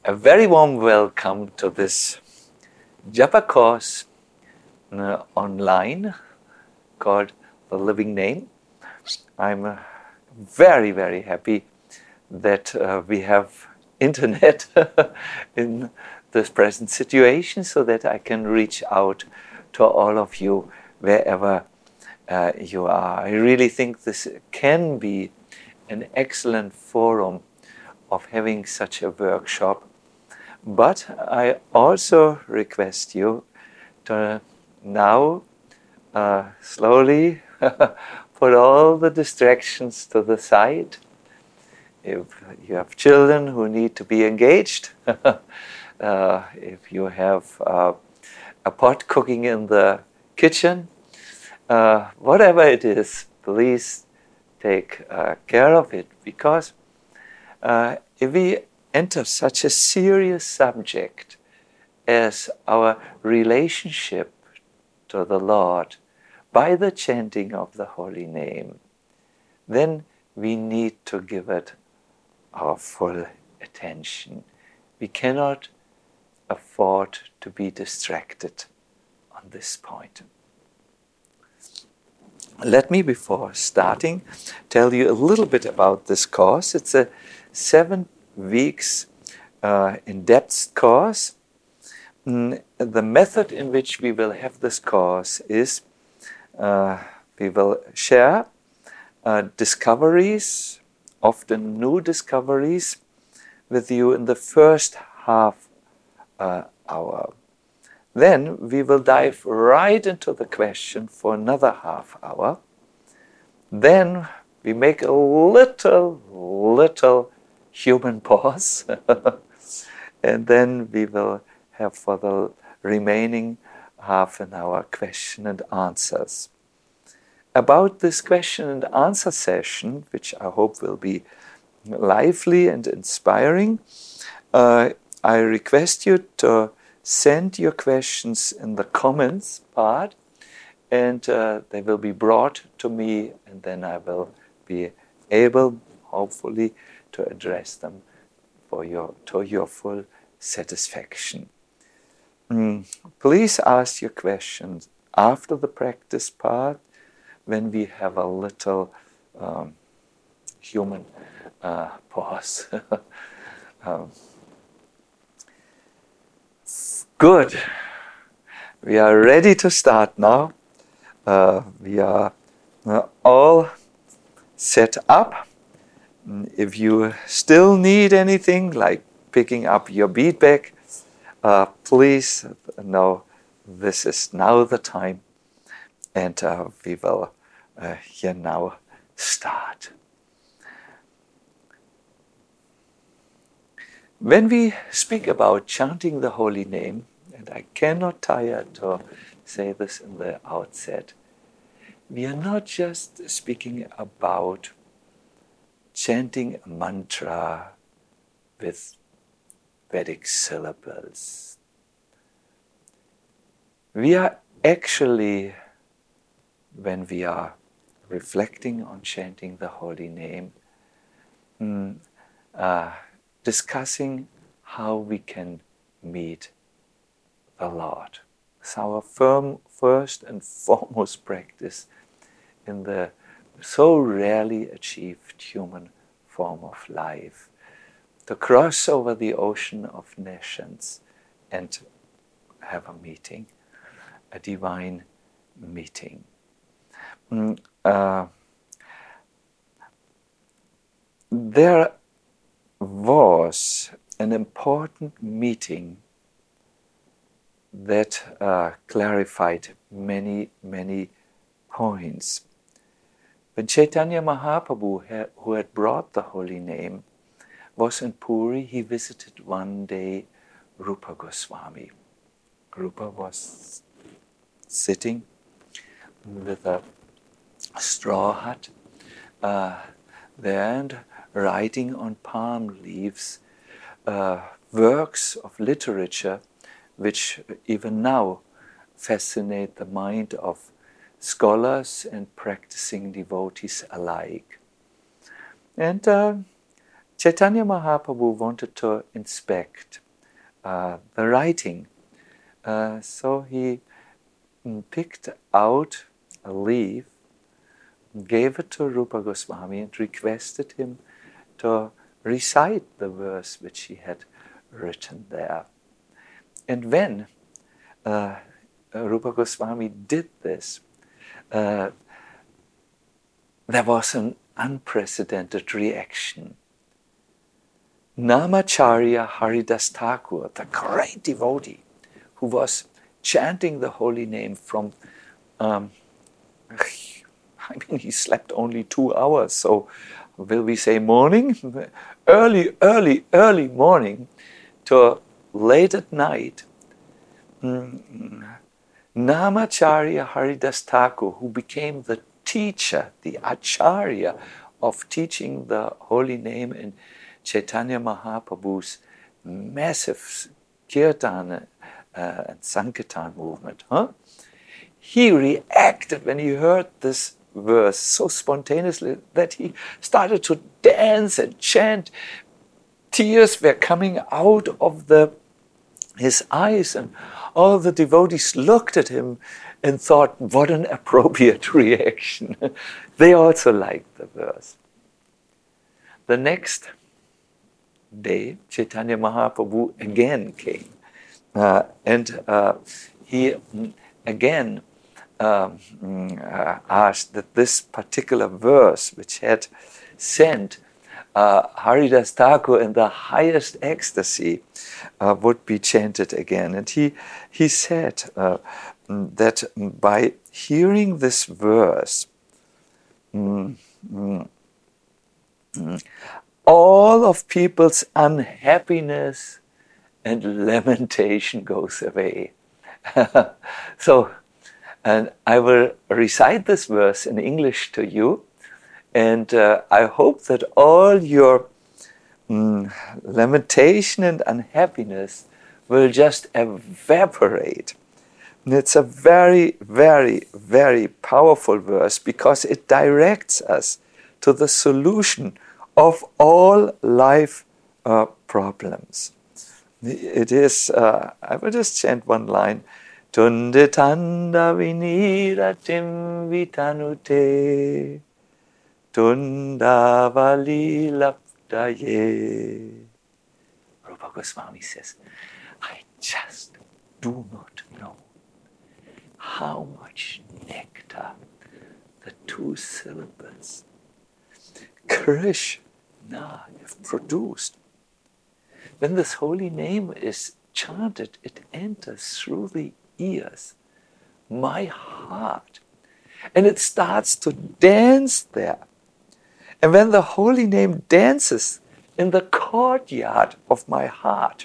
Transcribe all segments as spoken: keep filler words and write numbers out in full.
A very warm welcome to this Japa course uh, online called The Living Name. I'm uh, very, very happy that uh, we have internet in this present situation so that I can reach out to all of you wherever uh, you are. I really think this can be an excellent forum of having such a workshop. But I also request you to now uh, slowly put all the distractions to the side. If you have children who need to be engaged, uh, if you have uh, a pot cooking in the kitchen, uh, whatever it is, please take uh, care of it, because uh, if we enter such a serious subject as our relationship to the Lord by the chanting of the holy name, then we need to give it our full attention. We cannot afford to be distracted on this point. Let me, before starting, tell you a little bit about this course. It's a seven weeks uh, in-depth course. Mm, the method in which we will have this course is uh, we will share uh, discoveries, often new discoveries, with you in the first half uh, hour. Then we will dive right into the question for another half hour. Then we make a little, little human pause, and then we will have for the remaining half an hour question and answers. About this question and answer session, which I hope will be lively and inspiring, uh, I request you to send your questions in the comments part, and uh, they will be brought to me, and then I will be able, hopefully, to address them for your, to your full satisfaction. Mm. Please ask your questions after the practice part, when we have a little um, human uh, pause. um, good. We are ready to start now. Uh, we are uh, all set up. If you still need anything, like picking up your bead bag, uh, please know this is now the time, and uh, we will uh, here now start. When we speak about chanting the holy name, and I cannot tire to say this in the outset, we are not just speaking about chanting a mantra with Vedic syllables. We are actually, when we are reflecting on chanting the holy name, mm, uh, discussing how we can meet the Lord. It's our firm, first and foremost practice in the so rarely achieved human form of life, to cross over the ocean of nations and have a meeting, a divine meeting. Mm, uh, there was an important meeting that uh, clarified many, many points. When Chaitanya Mahaprabhu, who had brought the holy name, was in Puri, he visited one day Rupa Goswami. Rupa was sitting with a straw hat uh, there and writing on palm leaves uh, works of literature which even now fascinate the mind of scholars and practicing devotees alike. And uh, Chaitanya Mahaprabhu wanted to inspect uh, the writing. Uh, so he picked out a leaf, gave it to Rupa Goswami and requested him to recite the verse which he had written there. And when uh, Rupa Goswami did this, uh, there was an unprecedented reaction. Namacharya Haridas Thakur, the great devotee who was chanting the holy name from, um, I mean, he slept only two hours, so will we say morning? Early, early, early morning to late at night. Mm, Namacharya Haridas Thakur, who became the teacher, the acharya of teaching the holy name in Chaitanya Mahaprabhu's massive kirtan uh, and sankirtan movement, huh? He reacted when he heard this verse so spontaneously that he started to dance and chant. Tears were coming out of the, his eyes, and all the devotees looked at him and thought, what an appropriate reaction. They also liked the verse. The next day, Chaitanya Mahaprabhu again came. Uh, and uh, he again um, uh, asked that this particular verse, which had sent uh, Haridas Thakur in the highest ecstasy, uh, would be chanted again. And he, he said uh, that by hearing this verse, mm, mm, mm, all of people's unhappiness and lamentation goes away. So, and I will recite this verse in English to you, and uh, I hope that all your mm, lamentation and unhappiness will just evaporate. And it's a very, very, very powerful verse because it directs us to the solution of all life uh, problems. It is, uh, I will just chant one line. Tunditanda viniratim vitanute Tundavali laptaye. Rupa Goswami says, I just do not know how much nectar the two syllables Krishna have produced. When this holy name is chanted, it enters through the ears, my heart, and it starts to dance there. And when the holy name dances in the courtyard of my heart,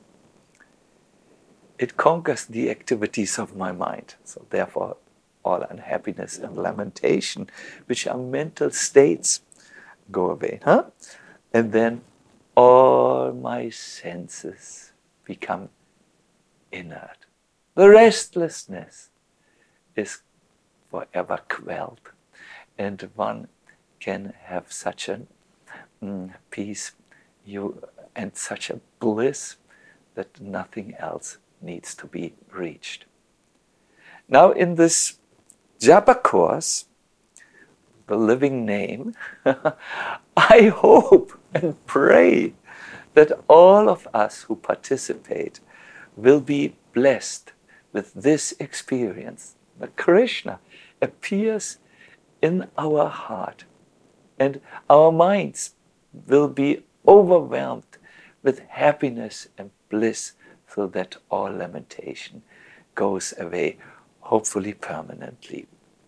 it conquers the activities of my mind. So therefore, all unhappiness and lamentation, which are mental states, go away. Huh? And then all my senses become inert. The restlessness is forever quelled, and one can have such a mm, peace you, and such a bliss that nothing else needs to be reached. Now in this Japa course, the living name, I hope and pray that all of us who participate will be blessed with this experience. That Krishna appears in our heart and our minds will be overwhelmed with happiness and bliss so that all lamentation goes away, hopefully permanently.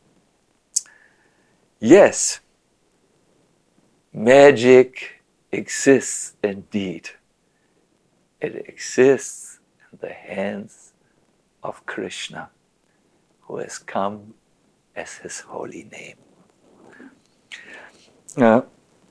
Yes, magic exists indeed. It exists in the hands of Krishna, who has come as his holy name. Uh,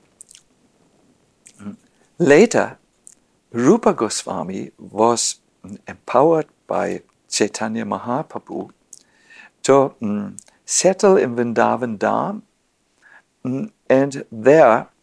later, Rupa Goswami was empowered by Chaitanya Mahaprabhu to um, settle in Vrindavan Dham, um, and there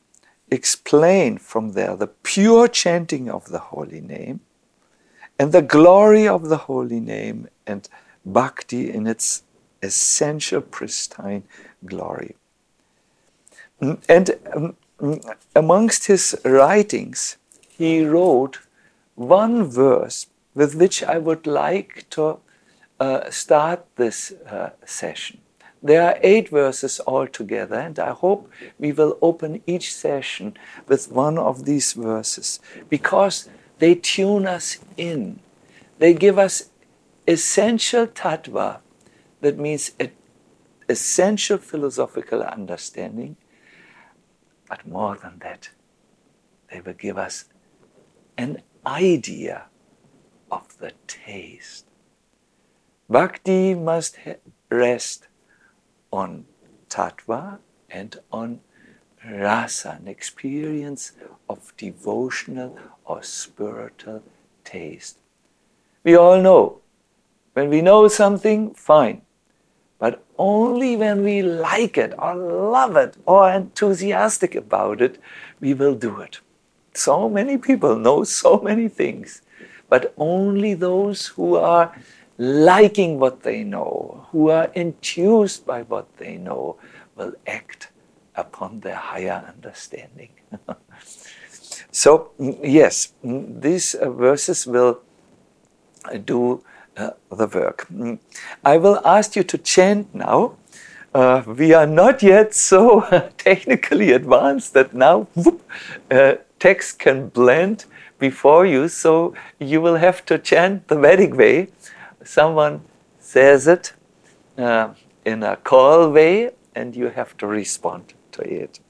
explain from there the pure chanting of the holy name and the glory of the holy name and bhakti in its essential pristine glory. And um, amongst his writings, he wrote one verse with which I would like to uh, start this uh, session. There are eight verses altogether, and I hope we will open each session with one of these verses, because they tune us in. They give us essential tattva, that means essential philosophical understanding, but more than that, they will give us an idea of the taste. Bhakti must rest on tattva and on rasa, an experience of devotional or spiritual taste. We all know, when we know something, fine, but only when we like it or love it or are enthusiastic about it, we will do it. So many people know so many things, but only those who are liking what they know, who are enthused by what they know, will act upon their higher understanding. So, yes, these verses will do uh, the work. I will ask you to chant now. Uh, we are not yet so technically advanced that now whoop, uh, text can blend before you, so you will have to chant the Vedic way. Someone says it uh, in a call way, and you have to respond to it.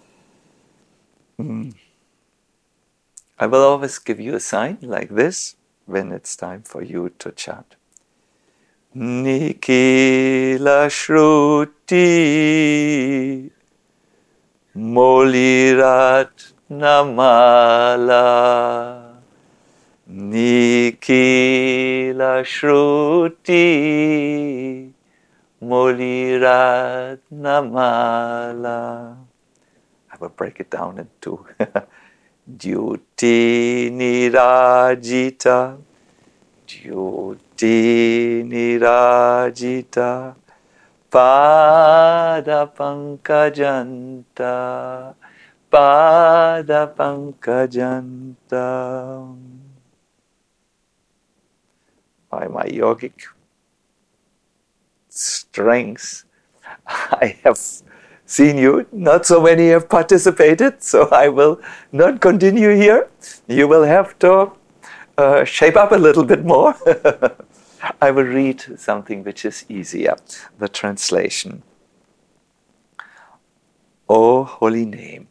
Mm. I will always give you a sign like this when it's time for you to chant. Nikila Shruti Molirat Namala Nikila Shruti Molirat Namala. I will break it down into Dyuti Nirajita, Dyuti Nirajita, Pada Pankajanta, Pada Pankajanta. By my yogic strengths, I have seen you. Not so many have participated, so I will not continue here. You will have to uh, shape up a little bit more. I will read something which is easier, the translation. O holy name,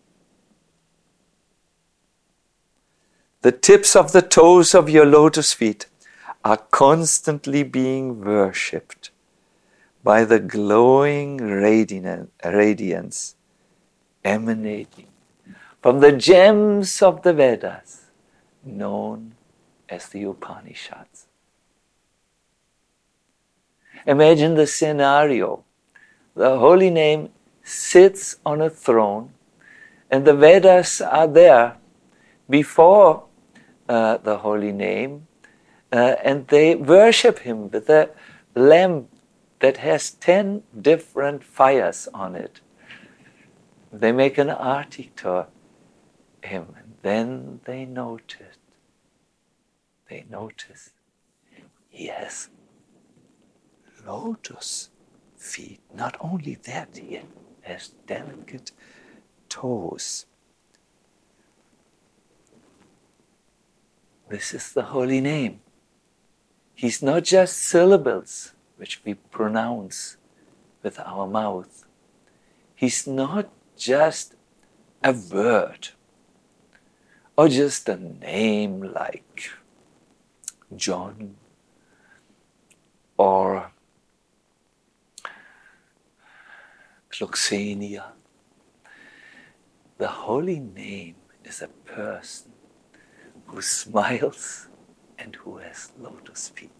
the tips of the toes of your lotus feet are constantly being worshipped by the glowing radiance emanating from the gems of the Vedas, known as the Upanishads. Imagine the scenario. The holy name sits on a throne, and the Vedas are there before uh, the holy name, uh, and they worship him with a lamp that has ten different fires on it. They make an arti to him, and then they notice, they notice he has lotus feet. Not only that, he has delicate toes. This is the holy name. He's not just syllables which we pronounce with our mouth. He's not just a word or just a name like John or Kloxenia. The holy name is a person who smiles and who has lotus feet.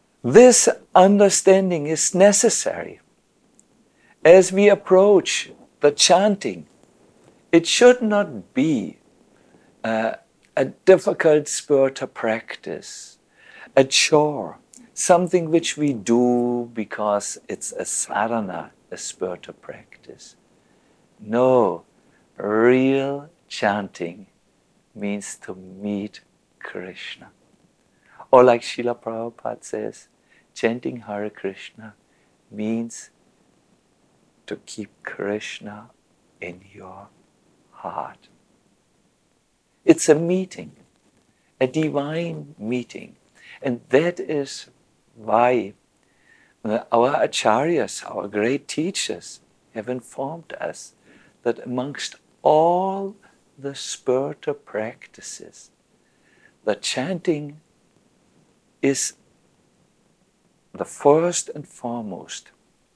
This understanding is necessary as we approach the chanting, it should not be uh, a difficult spiritual practice, a chore, something which we do because it's a sadhana, a spiritual practice. No, real chanting means to meet Krishna. Or like Srila Prabhupada says, chanting Hare Krishna means to keep Krishna in your heart. It's a meeting, a divine meeting. And that is why our acharyas, our great teachers, have informed us that amongst all the spiritual practices, the chanting is the first and foremost,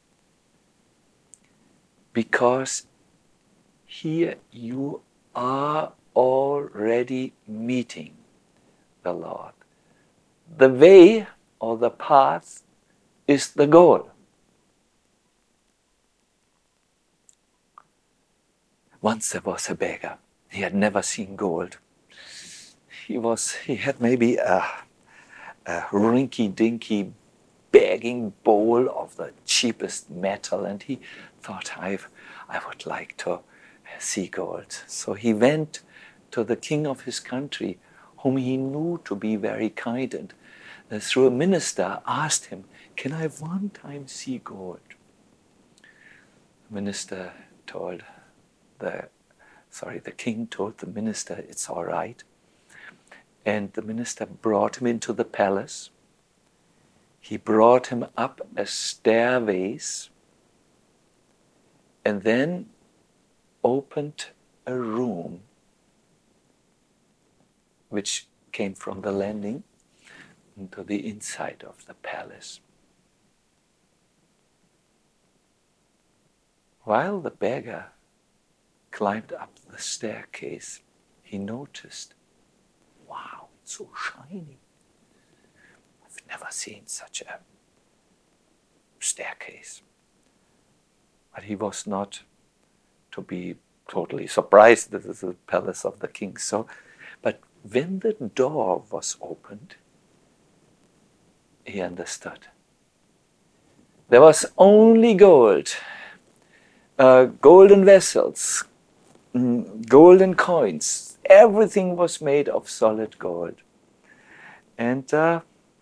because here you are already meeting the Lord. The way or the path is the goal. Once there was a beggar. He had never seen gold. He was. He had maybe a, a rinky-dinky begging bowl of the cheapest metal, and he thought, I've, I would like to see gold. So he went to the king of his country, whom he knew to be very kind, and uh, through a minister asked him, can I one time see gold? The minister told the, sorry, the king told the minister, it's all right. And the minister brought him into the palace. He brought him up a stairways and then opened a room which came from the landing into the inside of the palace. While the beggar climbed up the staircase, he noticed, wow, it's so shiny. I've never seen such a staircase. But he was not to be totally surprised. This is the palace of the king. So, but when the door was opened, he understood. There was only gold, uh, golden vessels, mm, golden coins. Everything was made of solid gold. And uh,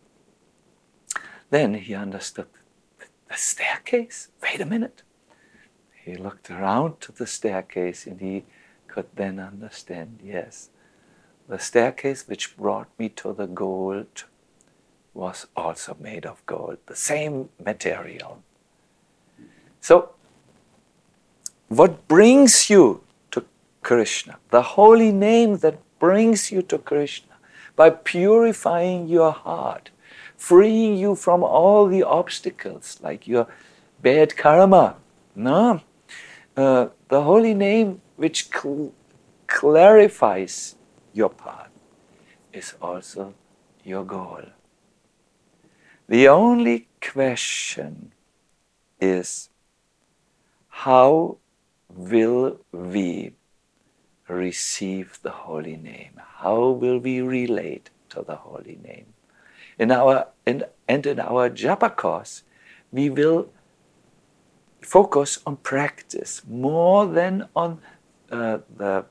then he understood, the staircase? Wait a minute. He looked around to the staircase and he could then understand, yes, the staircase which brought me to the gold was also made of gold, the same material. So, what brings you to Krishna, the holy name that brings you to Krishna, by purifying your heart, freeing you from all the obstacles, like your bad karma, no? Uh, the holy name which cl- clarifies your path is also your goal. The only question is, how will we receive the holy name? How will we relate to the holy name? In our in, and in our japa course, we will focus on practice more than on uh, the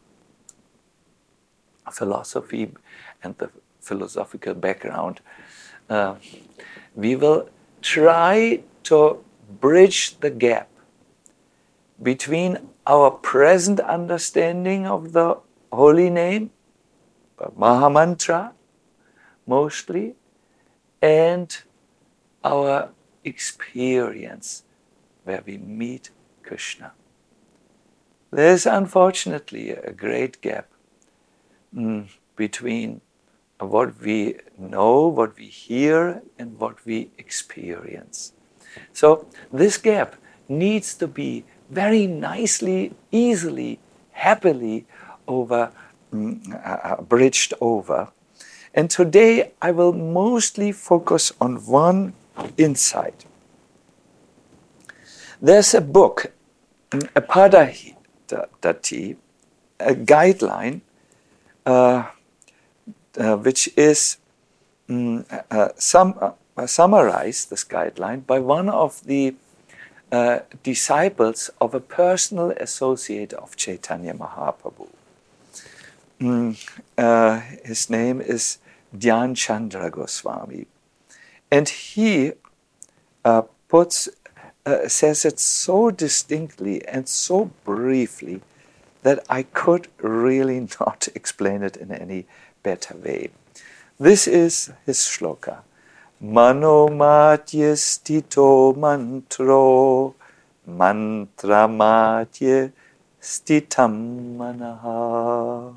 philosophy and the philosophical background. Uh, we will try to bridge the gap between our present understanding of the holy name, the Mahamantra mostly, and our experience where we meet Krishna. There is unfortunately a great gap mm, between what we know, what we hear, and what we experience. So this gap needs to be very nicely, easily, happily over, mm, uh, bridged over. And today I will mostly focus on one insight. There's a book a padahitati, a guideline uh, uh, which is um, uh, some, uh, summarized, this guideline, by one of the uh, disciples of a personal associate of Chaitanya Mahaprabhu. Mm, uh, his name is Dhyan Chandra Goswami. And he uh, puts, uh, says it so distinctly and so briefly that I could really not explain it in any better way. This is his shloka. Manomatye stito mantro, mantramatye stitam manaha.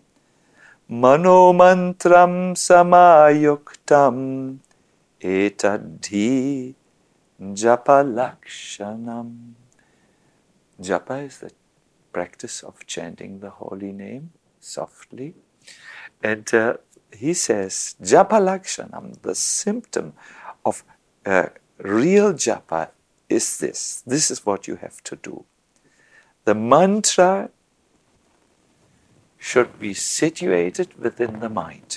Manomantram samayuktam etadhi japa lakshanam. Japa is the practice of chanting the holy name softly. And uh, he says, japa lakshanam, the symptom of uh, real japa is this. This is what you have to do. The mantra should be situated within the mind.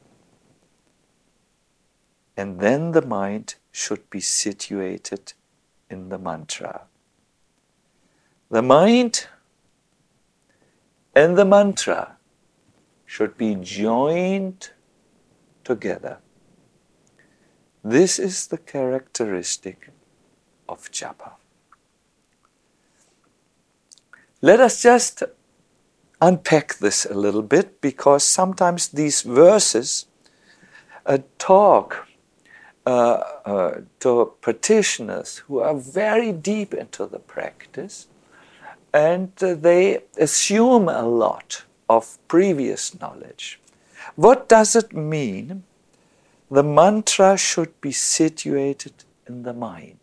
And then the mind should be situated in the mantra. The mind and the mantra should be joined together. This is the characteristic of japa. Let us just unpack this a little bit, because sometimes these verses uh, talk uh, uh, to practitioners who are very deep into the practice, and uh, they assume a lot of previous knowledge. What does it mean? The mantra should be situated in the mind.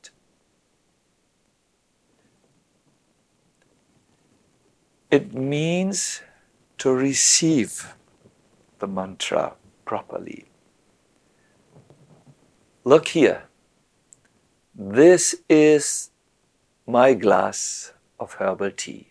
It means to receive the mantra properly. Look here. This is my glass of herbal tea.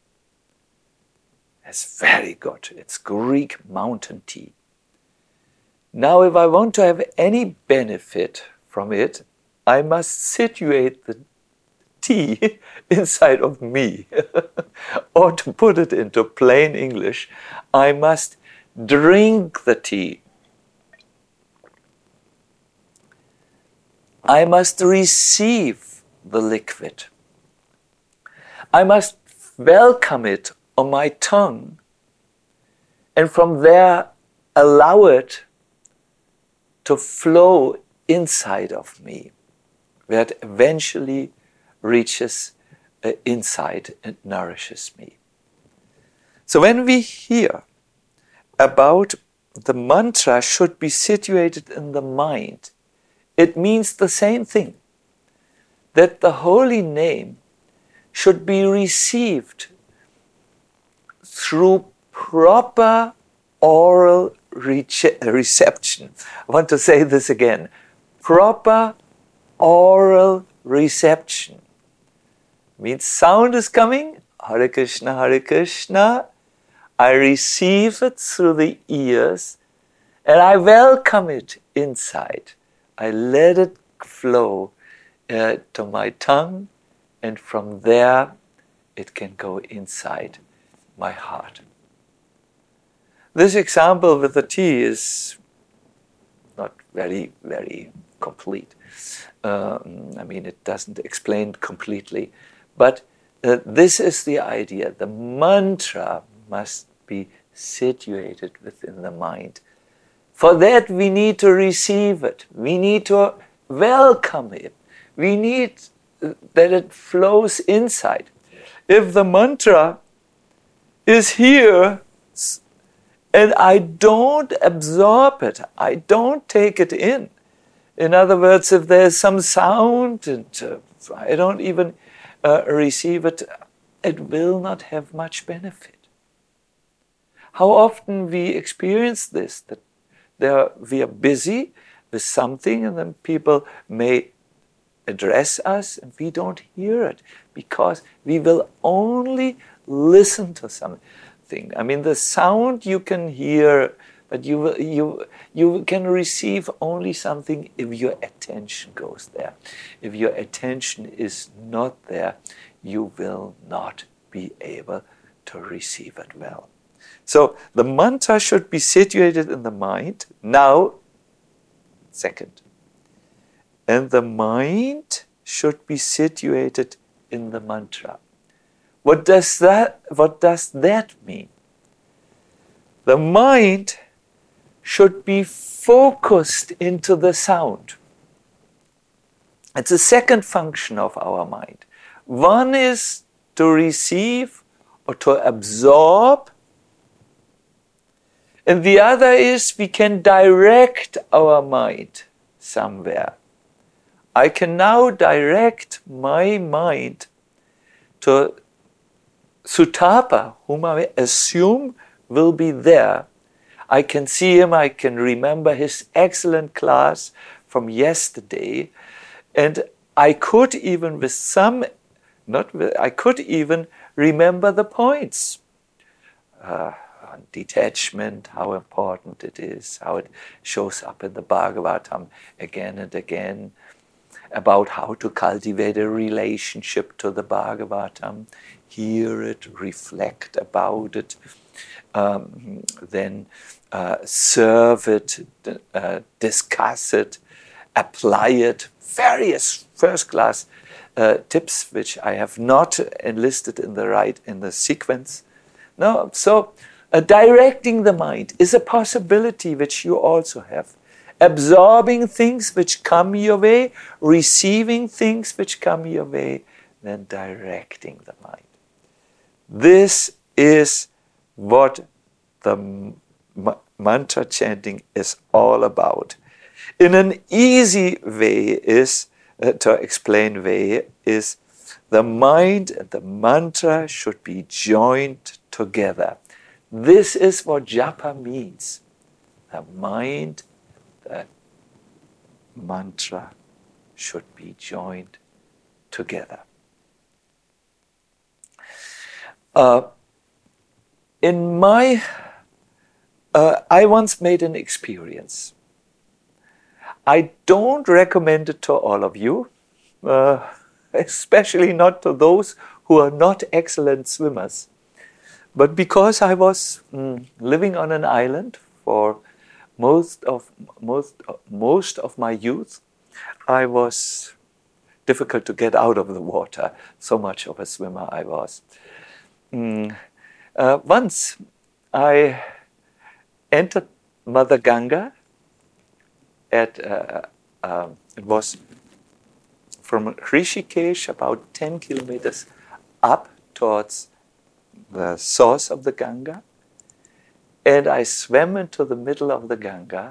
It's very good. It's Greek mountain tea. Now, if I want to have any benefit from it, I must situate the tea inside of me. Or to put it into plain English, I must drink the tea. I must receive the liquid. I must welcome it on my tongue, and from there allow it to flow inside of me, where it eventually reaches uh, inside and nourishes me. So when we hear about the mantra should be situated in the mind, it means the same thing, that the holy name should be received through proper oral rece- reception. I want to say this again. Proper oral reception. Means sound is coming, Hare Krishna, Hare Krishna. I receive it through the ears and I welcome it inside. I let it flow uh, to my tongue, and from there it can go inside my heart. This example with the tea is not very, very complete. Um, I mean, it doesn't explain completely, but uh, this is the idea. The mantra must be situated within the mind. For that, we need to receive it. We need to welcome it. We need that it flows inside. If the mantra is here and I don't absorb it, I don't take it in. In other words, if there's some sound and uh, I don't even uh, receive it, it will not have much benefit. How often we experience this, that there, we are busy with something and then people may address us and we don't hear it because we will only listen to something. I mean, the sound you can hear, but you will, you you can receive only something if your attention goes there. If your attention is not there, you will not be able to receive it well. So the mantra should be situated in the mind. Now, second, and the mind should be situated in the mantra. What does that, what does that mean? The mind should be focused into the sound. It's a second function of our mind. One is to receive or to absorb, and the other is we can direct our mind somewhere. I can now direct my mind to Sutapa, whom I assume will be there. I can see him, I can remember his excellent class from yesterday, and I could even with some, not with, I could even remember the points. Uh, on detachment, how important it is, how it shows up in the Bhagavatam again and again, about how to cultivate a relationship to the Bhagavatam, hear it, reflect about it, um, then uh, serve it, uh, discuss it, apply it, various first-class uh, tips which I have not enlisted in the right, in the sequence. No, so uh, directing the mind is a possibility which you also have. Absorbing things which come your way, receiving things which come your way, then directing the mind. This is what the mantra chanting is all about. In an easy way is, uh, to explain way, is the mind and the mantra should be joined together. This is what japa means. The mind, the mantra should be joined together. Uh, in my, uh, I once made an experience. I don't recommend it to all of you, uh, especially not to those who are not excellent swimmers. But because I was mm, living on an island for most of most most of my youth, I was difficult to get out of the water. So much of a swimmer I was. Mm, uh, once I entered Mother Ganga. At uh, uh, it was from Rishikesh about ten kilometers up towards the source of the Ganga, and I swam into the middle of the Ganga,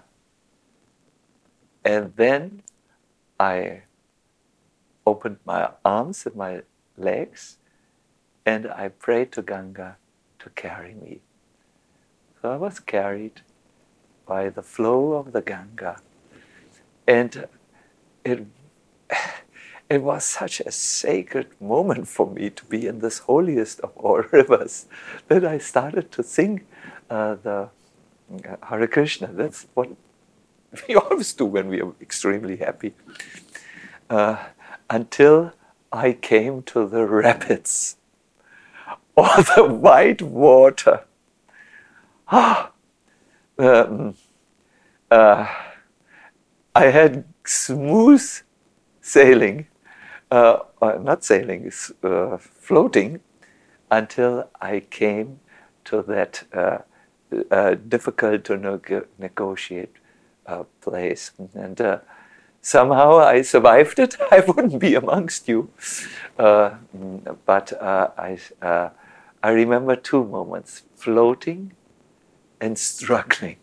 and then I opened my arms and my legs, and I prayed to Ganga to carry me. So I was carried by the flow of the Ganga. And it, it was such a sacred moment for me to be in this holiest of all rivers that I started to sing uh, the uh, Hare Krishna. That's what we always do when we are extremely happy. Uh, until I came to the rapids or the white water. Ah, um, uh, I had smooth sailing, uh, uh, not sailing, uh, floating, until I came to that uh, uh, difficult to neg- negotiate uh, place. And uh, somehow I survived it. I wouldn't be amongst you. Uh, but uh, I, uh, I remember two moments, floating and struggling.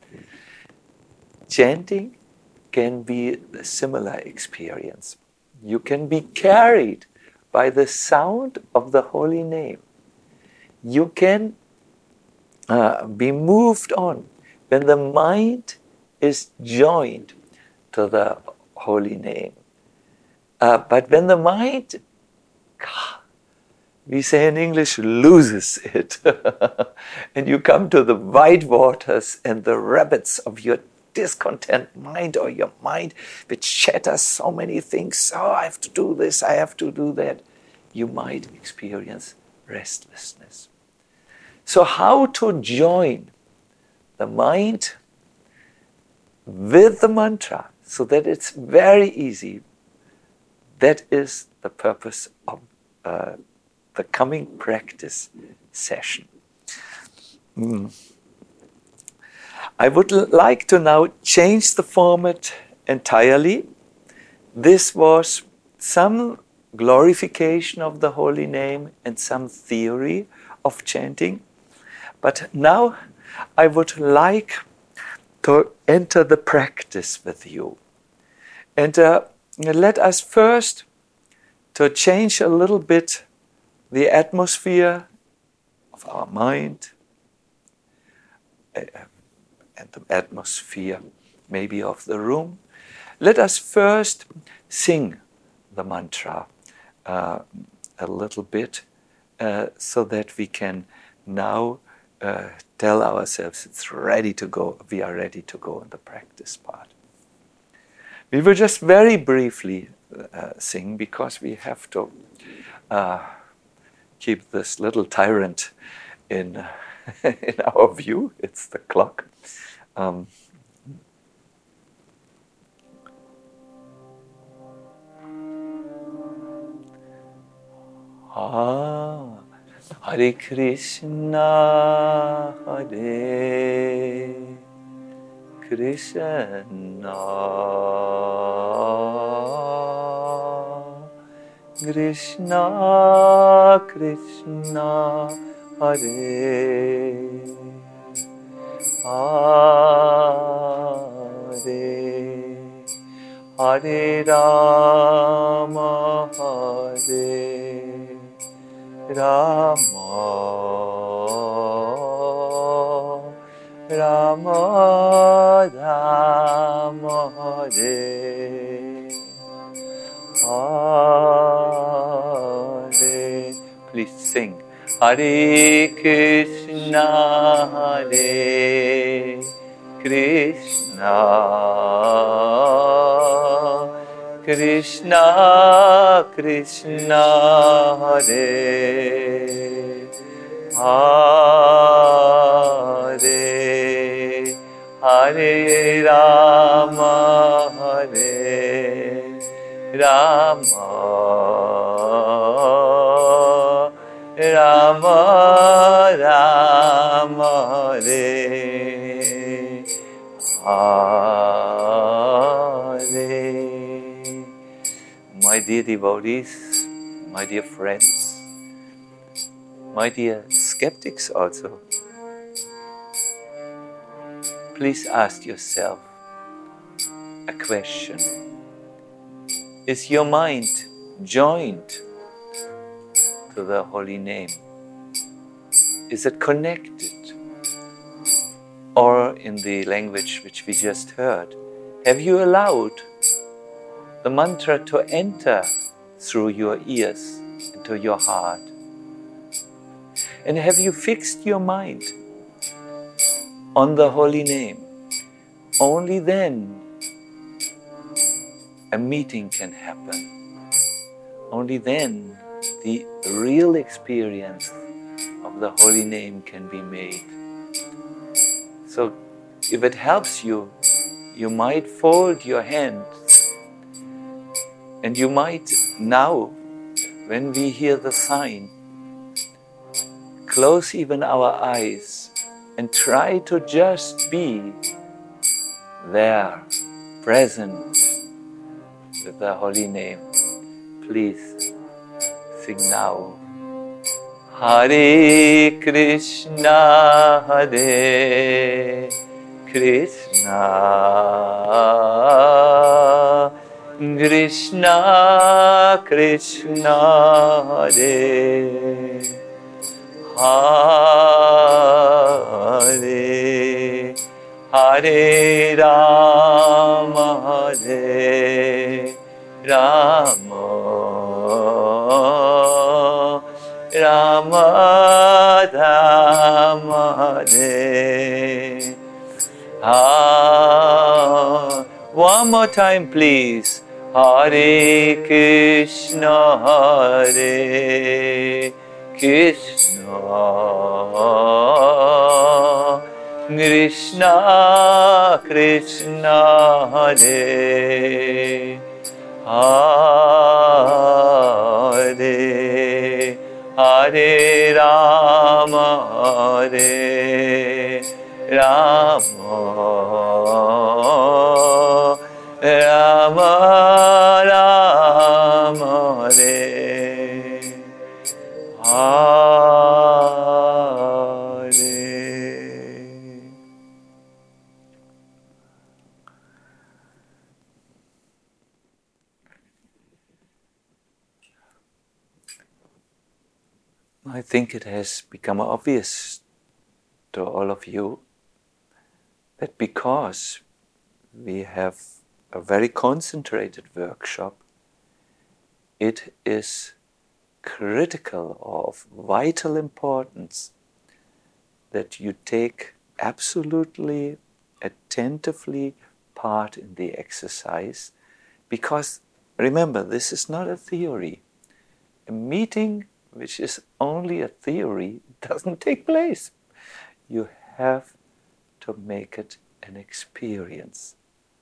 Chanting can be a similar experience. You can be carried by the sound of the holy name. You can uh, be moved on when the mind is joined to the holy name. Uh, but when the mind we say in English, loses it. And you come to the wide waters and the rapids of your discontent mind or your mind which shatters so many things. Oh, I have to do this, I have to do that. You might experience restlessness. So how to join the mind with the mantra so that it's very easy? That is the purpose of uh, the coming practice session. Mm. I would like to now change the format entirely. This was some glorification of the holy name and some theory of chanting. But now I would like to enter the practice with you. And uh, let us first to change a little bit the atmosphere of our mind uh, and the atmosphere maybe of the room. Let us first sing the mantra uh, a little bit uh, so that we can now uh, tell ourselves it's ready to go, we are ready to go in the practice part. We will just very briefly uh, sing because we have to uh, keep this little tyrant in, uh, in our view. It's the clock. Um, ah, Hare Krishna, Hare Krishna, Krishna Krishna, Hare Hare, Hare Rama, Hare Rama, Rama Rama, Hare Hare. Please sing. Hare Krishna, Hare Krishna, Krishna Krishna, Hare Hare, Hare Rama, Hare Rama, Rama Rama, Hare Hare. My dear devotees, my dear friends, my dear skeptics also, please ask yourself a question. Is your mind joined to the holy name? Is it connected? Or in the language which we just heard, have you allowed the mantra to enter through your ears into your heart? And have you fixed your mind on the holy name? Only then a meeting can happen. Only then the real experience of the holy name can be made. So if it helps you, you might fold your hands and you might now, when we hear the sign, close even our eyes and try to just be there, present with the holy name. Please sing now. Hare Krishna, Hare Krishna, Krishna Krishna, Hare Hare, Hare Rama, Hare Rama, Hare. Ah, one more time, please. Hare Krishna, Hare Krishna, Krishna Krishna, Hare Hare, Hare Rama, Hare Rama, Rama Rama, Hare Hare. I think it has become obvious to all of you that because we have a very concentrated workshop, it is critical, of vital importance, that you take absolutely attentively part in the exercise, because remember, this is not a theory. A meeting which is only a theory doesn't take place. You have to make it an experience.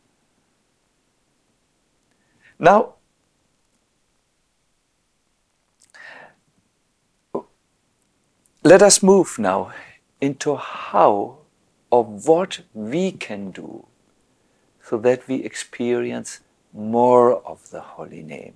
Now, let us move now into how or what we can do so that we experience more of the holy name.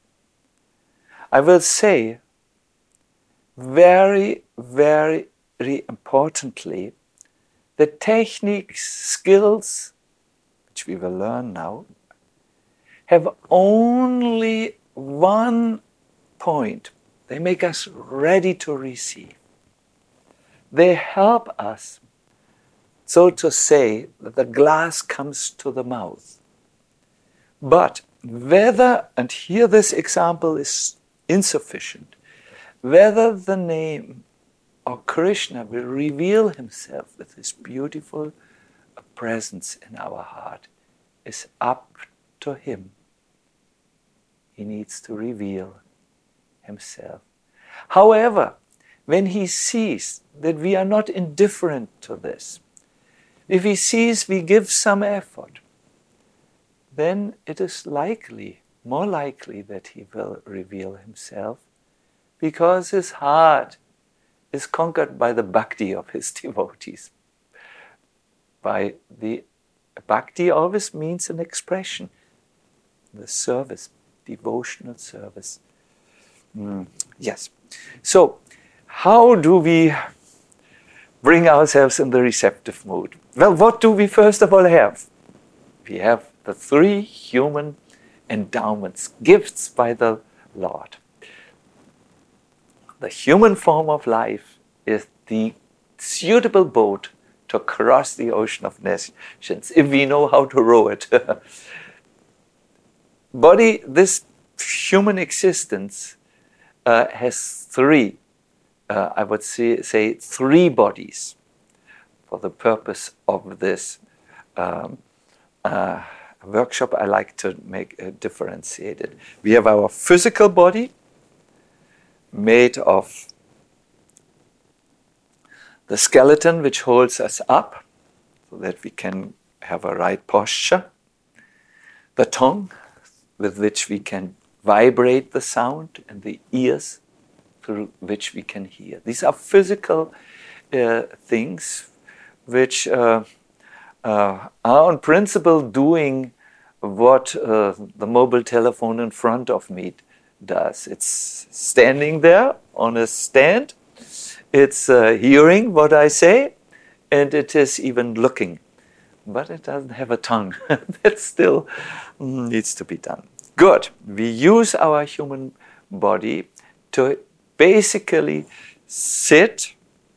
I will say very, very, very importantly, the techniques, skills, which we will learn now, have only one point. They make us ready to receive. They help us, so to say, that the glass comes to the mouth. But whether, and here this example is insufficient, whether the name or Krishna will reveal himself with his beautiful presence in our heart is up to him. He needs to reveal himself. However, when he sees that we are not indifferent to this, if he sees we give some effort, then it is likely, more likely, that he will reveal himself, because his heart is conquered by the bhakti of his devotees. By the bhakti always means an expression, the service, devotional service. Mm, yes. So, how do we bring ourselves in the receptive mood? Well, what do we first of all have? We have the three human endowments, gifts by the Lord. The human form of life is the suitable boat to cross the ocean of nations, if we know how to row it. Body, this human existence uh, has three, uh, I would say, say three bodies for the purpose of this um, uh, workshop. I like to make uh, differentiated. We have our physical body, made of the skeleton which holds us up so that we can have a right posture, the tongue with which we can vibrate the sound, and the ears through which we can hear. These are physical uh, things which uh, uh, are on principle doing what uh, the mobile telephone in front of me does. It's standing there on a stand, it's uh, hearing what I say, and it is even looking. But it doesn't have a tongue. That still needs to be done. Good. We use our human body to basically sit,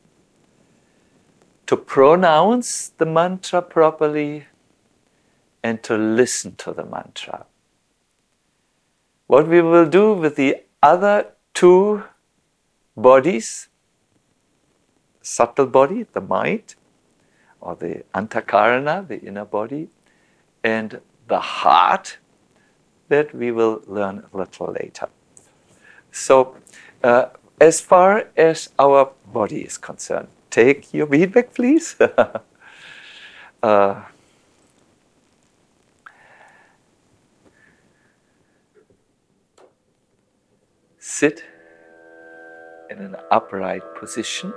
to pronounce the mantra properly, and to listen to the mantra. What we will do with the other two bodies, subtle body, the mind, or the antakarana, the inner body, and the heart, that we will learn a little later. So, uh, as far as our body is concerned, take your feedback, please. uh, sit in an upright position.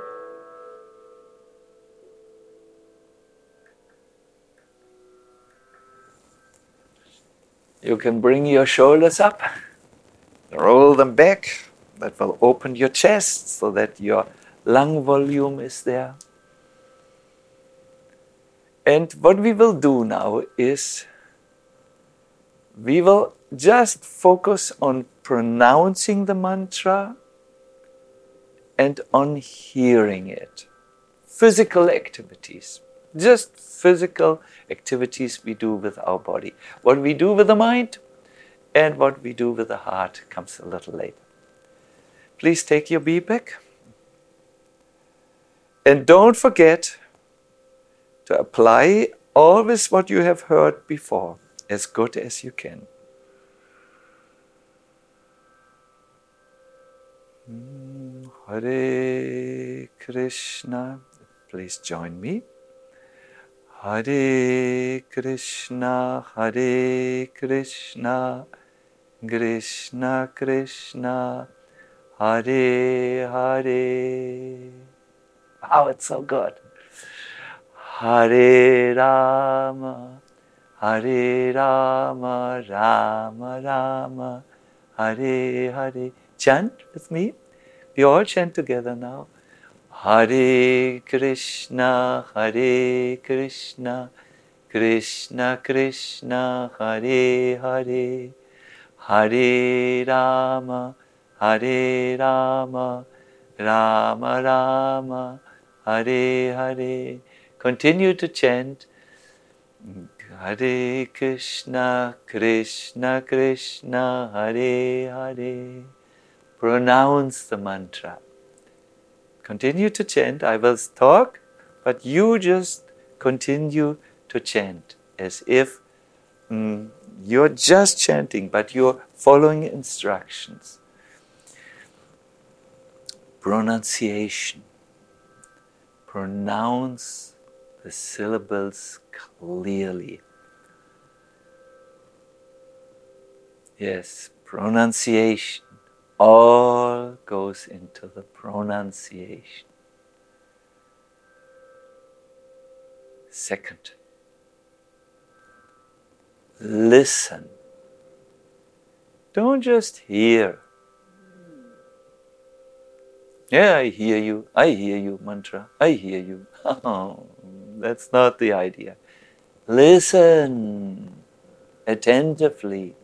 You can bring your shoulders up, roll them back. That will open your chest so that your lung volume is there. And what we will do now is we will just focus on pronouncing the mantra and on hearing it. Physical activities, just physical activities we do with our body. What we do with the mind and what we do with the heart comes a little later. Please take your feedback. And don't forget to apply always what you have heard before, as good as you can. Hare Krishna. Please join me. Hare Krishna, Hare Krishna, Krishna Krishna, Hare Hare. Oh, it's so good. Hare Rama, Hare Rama, Rama Rama, Hare Hare. Chant with me. We all chant together now. Hare Krishna, Hare Krishna, Krishna Krishna, Hare Hare. Hare Rama, Hare Rama, Rama Rama, Hare Hare. Continue to chant. Hare Krishna, Krishna Krishna, Hare Hare. Pronounce the mantra. Continue to chant. I will talk, but you just continue to chant as if mm, you're just chanting, but you're following instructions. Pronunciation. Pronounce the syllables clearly. Yes, pronunciation. All goes into the pronunciation. Second, listen. Don't just hear. Yeah, I hear you, I hear you, mantra, I hear you. Oh, that's not the idea. Listen attentively.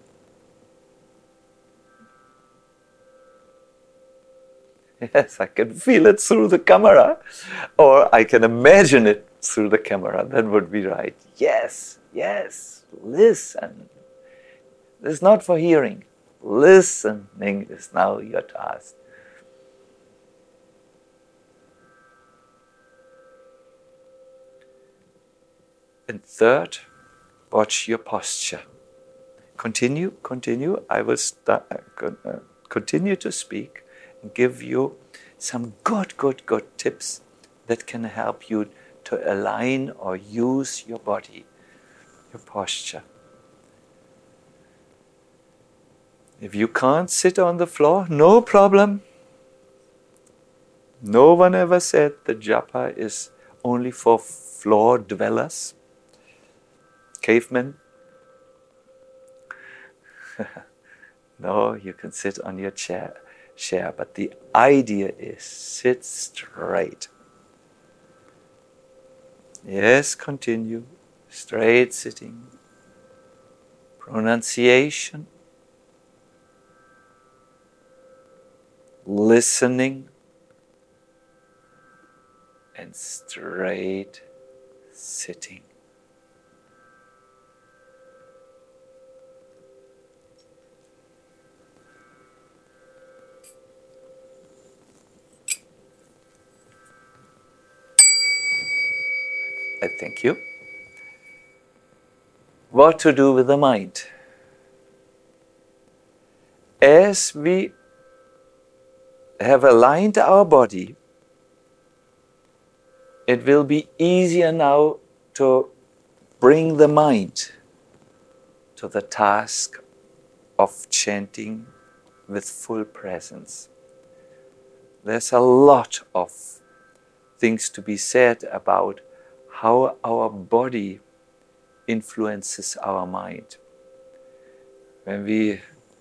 Yes, I can feel it through the camera, or I can imagine it through the camera. That would be right. Yes, yes, listen. This is not for hearing. Listening is now your task. And third, watch your posture. Continue, continue. I will start, uh, continue to speak and give you some good, good, good tips that can help you to align or use your body, your posture. If you can't sit on the floor, no problem. No one ever said the japa is only for floor dwellers. Cavemen. No, you can sit on your chair, chair, but the idea is sit straight. Yes, continue. Straight sitting. Pronunciation. Listening. And straight sitting. I thank you. What to do with the mind? As we have aligned our body, it will be easier now to bring the mind to the task of chanting with full presence. There's a lot of things to be said about how our body influences our mind. When we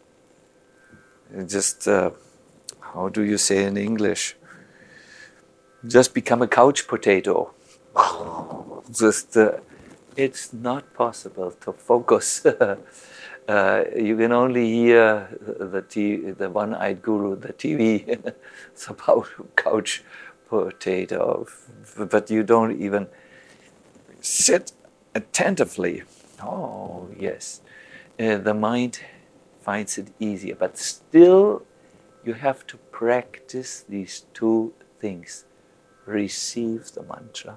just, uh, how do you say in English? Just become a couch potato. Just, uh, it's not possible to focus. uh, you can only hear the t- the one-eyed guru, the T V. It's about couch potato, but you don't even sit attentively. Oh yes, uh, the mind finds it easier, but still you have to practice these two things. Receive the mantra.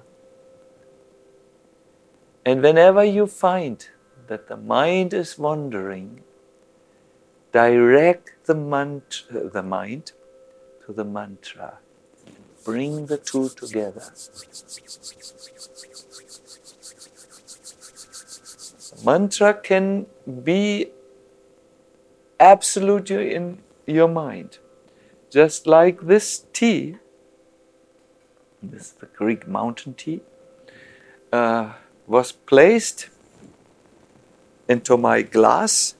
And whenever you find that the mind is wandering, direct the, mantra, the mind to the mantra. Bring the two together. Mantra can be absolutely in your mind. Just like this tea, this is the Greek mountain tea, uh, was placed into my glass,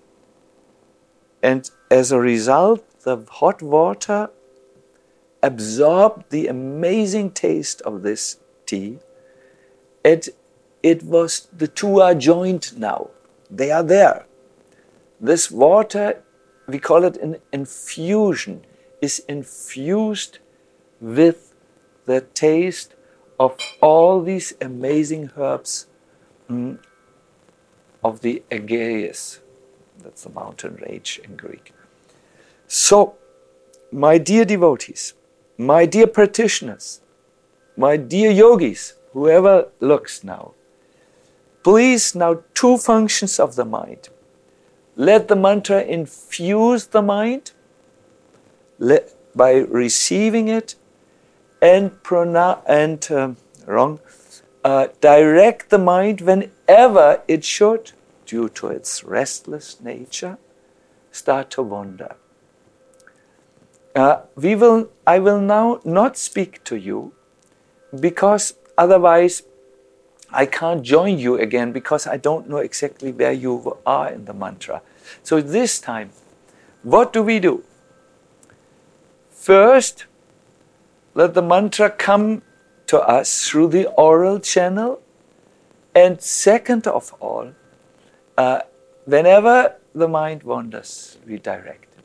and as a result, the hot water absorbed the amazing taste of this tea. It, it was, the two are joined now. They are there. This water, we call it an infusion, is infused with the taste of all these amazing herbs mm, of the Aegeus. That's the mountain range in Greek. So, my dear devotees, my dear practitioners, my dear yogis, whoever looks now, please now two functions of the mind. Let the mantra infuse the mind let, by receiving it, and pronoun and um, wrong, uh, direct the mind whenever it should, due to its restless nature, start to wander. Uh, we will. I will now not speak to you, because otherwise I can't join you again, because I don't know exactly where you are in the mantra. So this time, what do we do? First, let the mantra come to us through the oral channel. And second of all, uh, whenever the mind wanders, we direct it.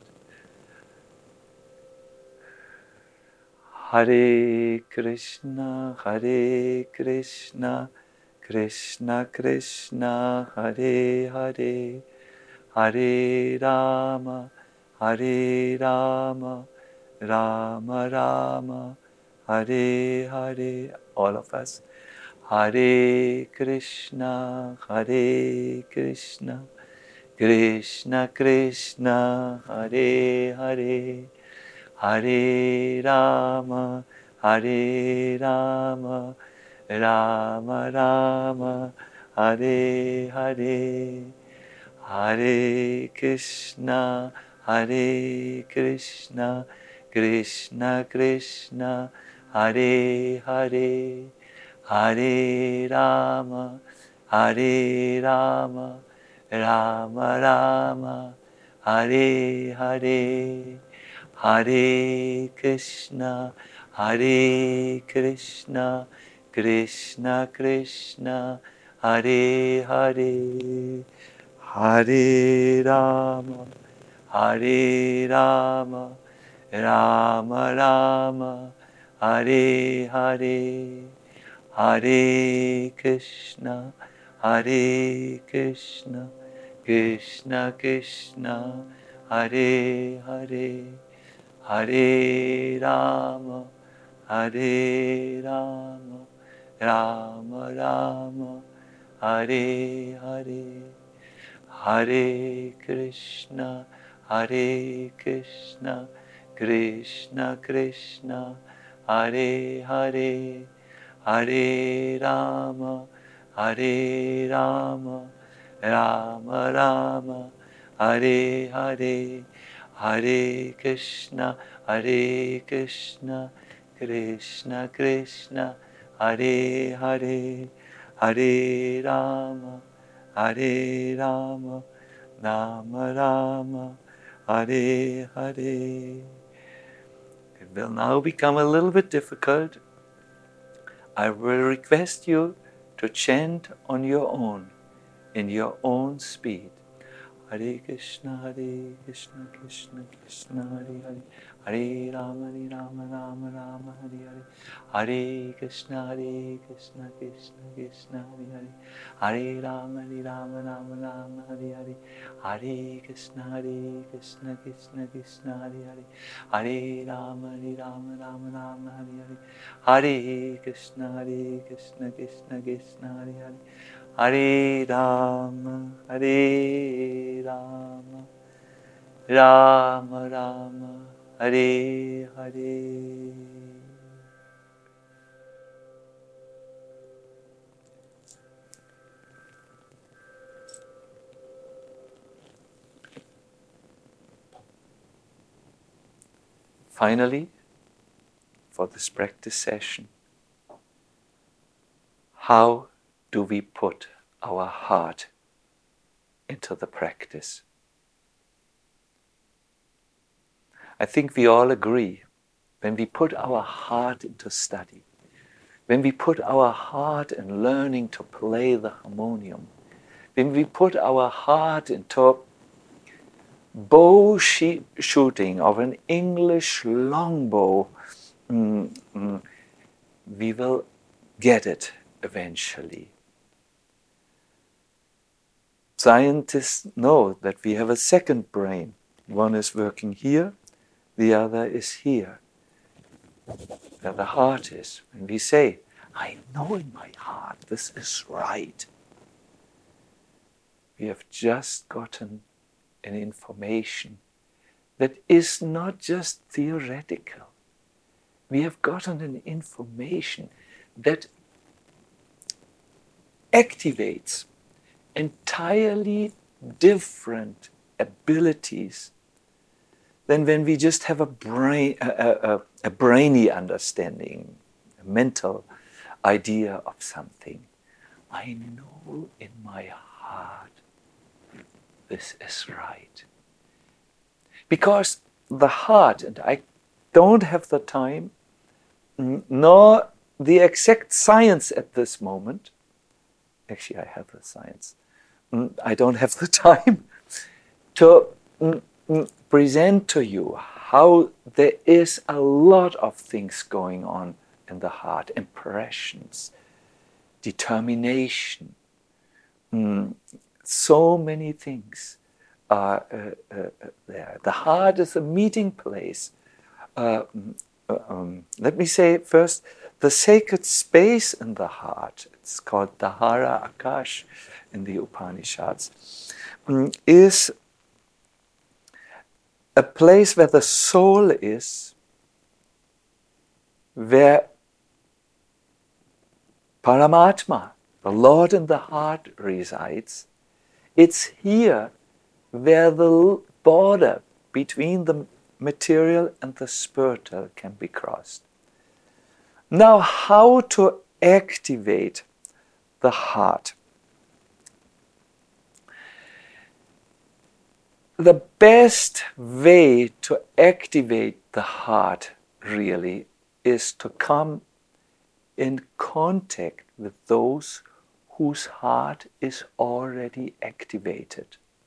Hare Krishna, Hare Krishna, Krishna Krishna, Hare Hare, Hare Rama, Hare Rama, Rama Rama, Hare Hare. All of us. Hare Krishna, Hare Krishna, Krishna Krishna, Hare Hare, Hare Rama, Hare Rama, Rama Rama, Hare Hare, Hare Krishna, Hare Krishna, Krishna Krishna, Hare Hare, Hare Rama, Hare Rama, Rama Rama, Hare Hare, Hare Krishna, Hare Krishna, Krishna Krishna, Hare Hare, Hare Rama, Hare Rama, Rama Rama, Hare Hare, Hare Krishna, Hare Krishna, Krishna Krishna, Hare Hare, Hare Rama, Hare Rama, Rama Rama, Hare Hare, Hare Krishna, Hare Krishna, Krishna Krishna, Hare Hare, Hare Rama, Hare Rama, Rama Rama, Hare Hare, Hare Krishna, Hare Krishna, Krishna Krishna, Hare Hare, Hare Rama, Hare Rama, Rama Rama, Hare Hare. It will now become a little bit difficult. I will request you to chant on your own, in your own speed. Hare Krishna, Hare Krishna, Krishna Krishna, Hare Hare, Hare Rama, Hare Rama, Rama Rama, Hare Hare, Hare Krishna, Hare Krishna, Krishna Krishna, Hare Hare, Hare Rama, Hare Rama, Rama Rama, Hare Hare, Hare Krishna, Hare Krishna, Krishna Krishna, Hare Hare, Hare Rama, Hare Rama, Rama Rama, Hare Hare, Hare Krishna, Hare Krishna, Krishna Krishna, Hare Hare, Hare Rama, Hare Rama, Rama Rama, Hare Hare. Finally, for this practice session, how do we put our heart into the practice? I think we all agree, when we put our heart into study, when we put our heart in learning to play the harmonium, when we put our heart into bow she- shooting of an English longbow, mm, mm, we will get it eventually. Scientists know that we have a second brain. One is working here, the other is here, where the heart is. When we say, I know in my heart this is right, we have just gotten an information that is not just theoretical. We have gotten an information that activates entirely different abilities than when we just have a brain, a, a, a brainy understanding, a mental idea of something. I know in my heart this is right. Because the heart, and I don't have the time, nor the exact science at this moment. Actually, I have the science. I don't have the time to present to you how there is a lot of things going on in the heart. Impressions, determination, so many things are uh, uh, there. The heart is a meeting place. Uh, um, let me say first, the sacred space in the heart, it's called Dahara Akash in the Upanishads, um, is a place where the soul is, where Paramatma, the Lord in the heart, resides. It's here where the border between the material and the spiritual can be crossed. Now, how to activate the heart? The best way to activate the heart really is to come in contact with those whose heart is already activated.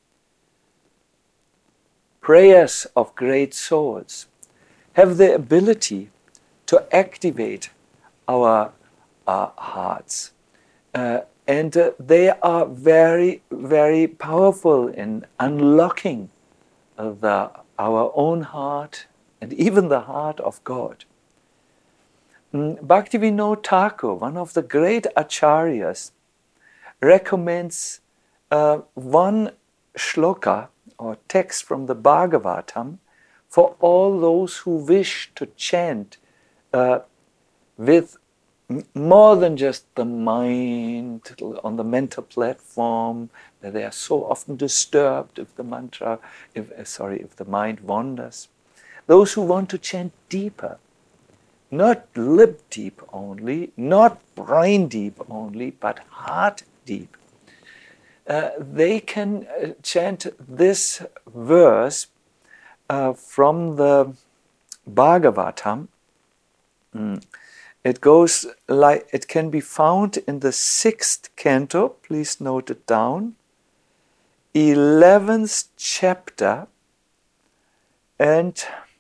Prayers of great souls have the ability to activate our uh, hearts. Uh, and uh, they are very, very powerful in unlocking uh, the, our own heart and even the heart of God. Mm, Bhaktivinoda Thakur, one of the great acharyas, recommends uh, one shloka or text from the Bhagavatam for all those who wish to chant uh, with m- more than just the mind on the mental platform, where they are so often disturbed if the mantra, if uh, sorry, if the mind wanders. Those who want to chant deeper, not lip deep only, not brain deep only, but heart deep. Uh, they can uh, chant this verse uh, from the Bhagavatam. Mm. It goes like, it can be found in the sixth canto, please note it down, eleventh chapter, and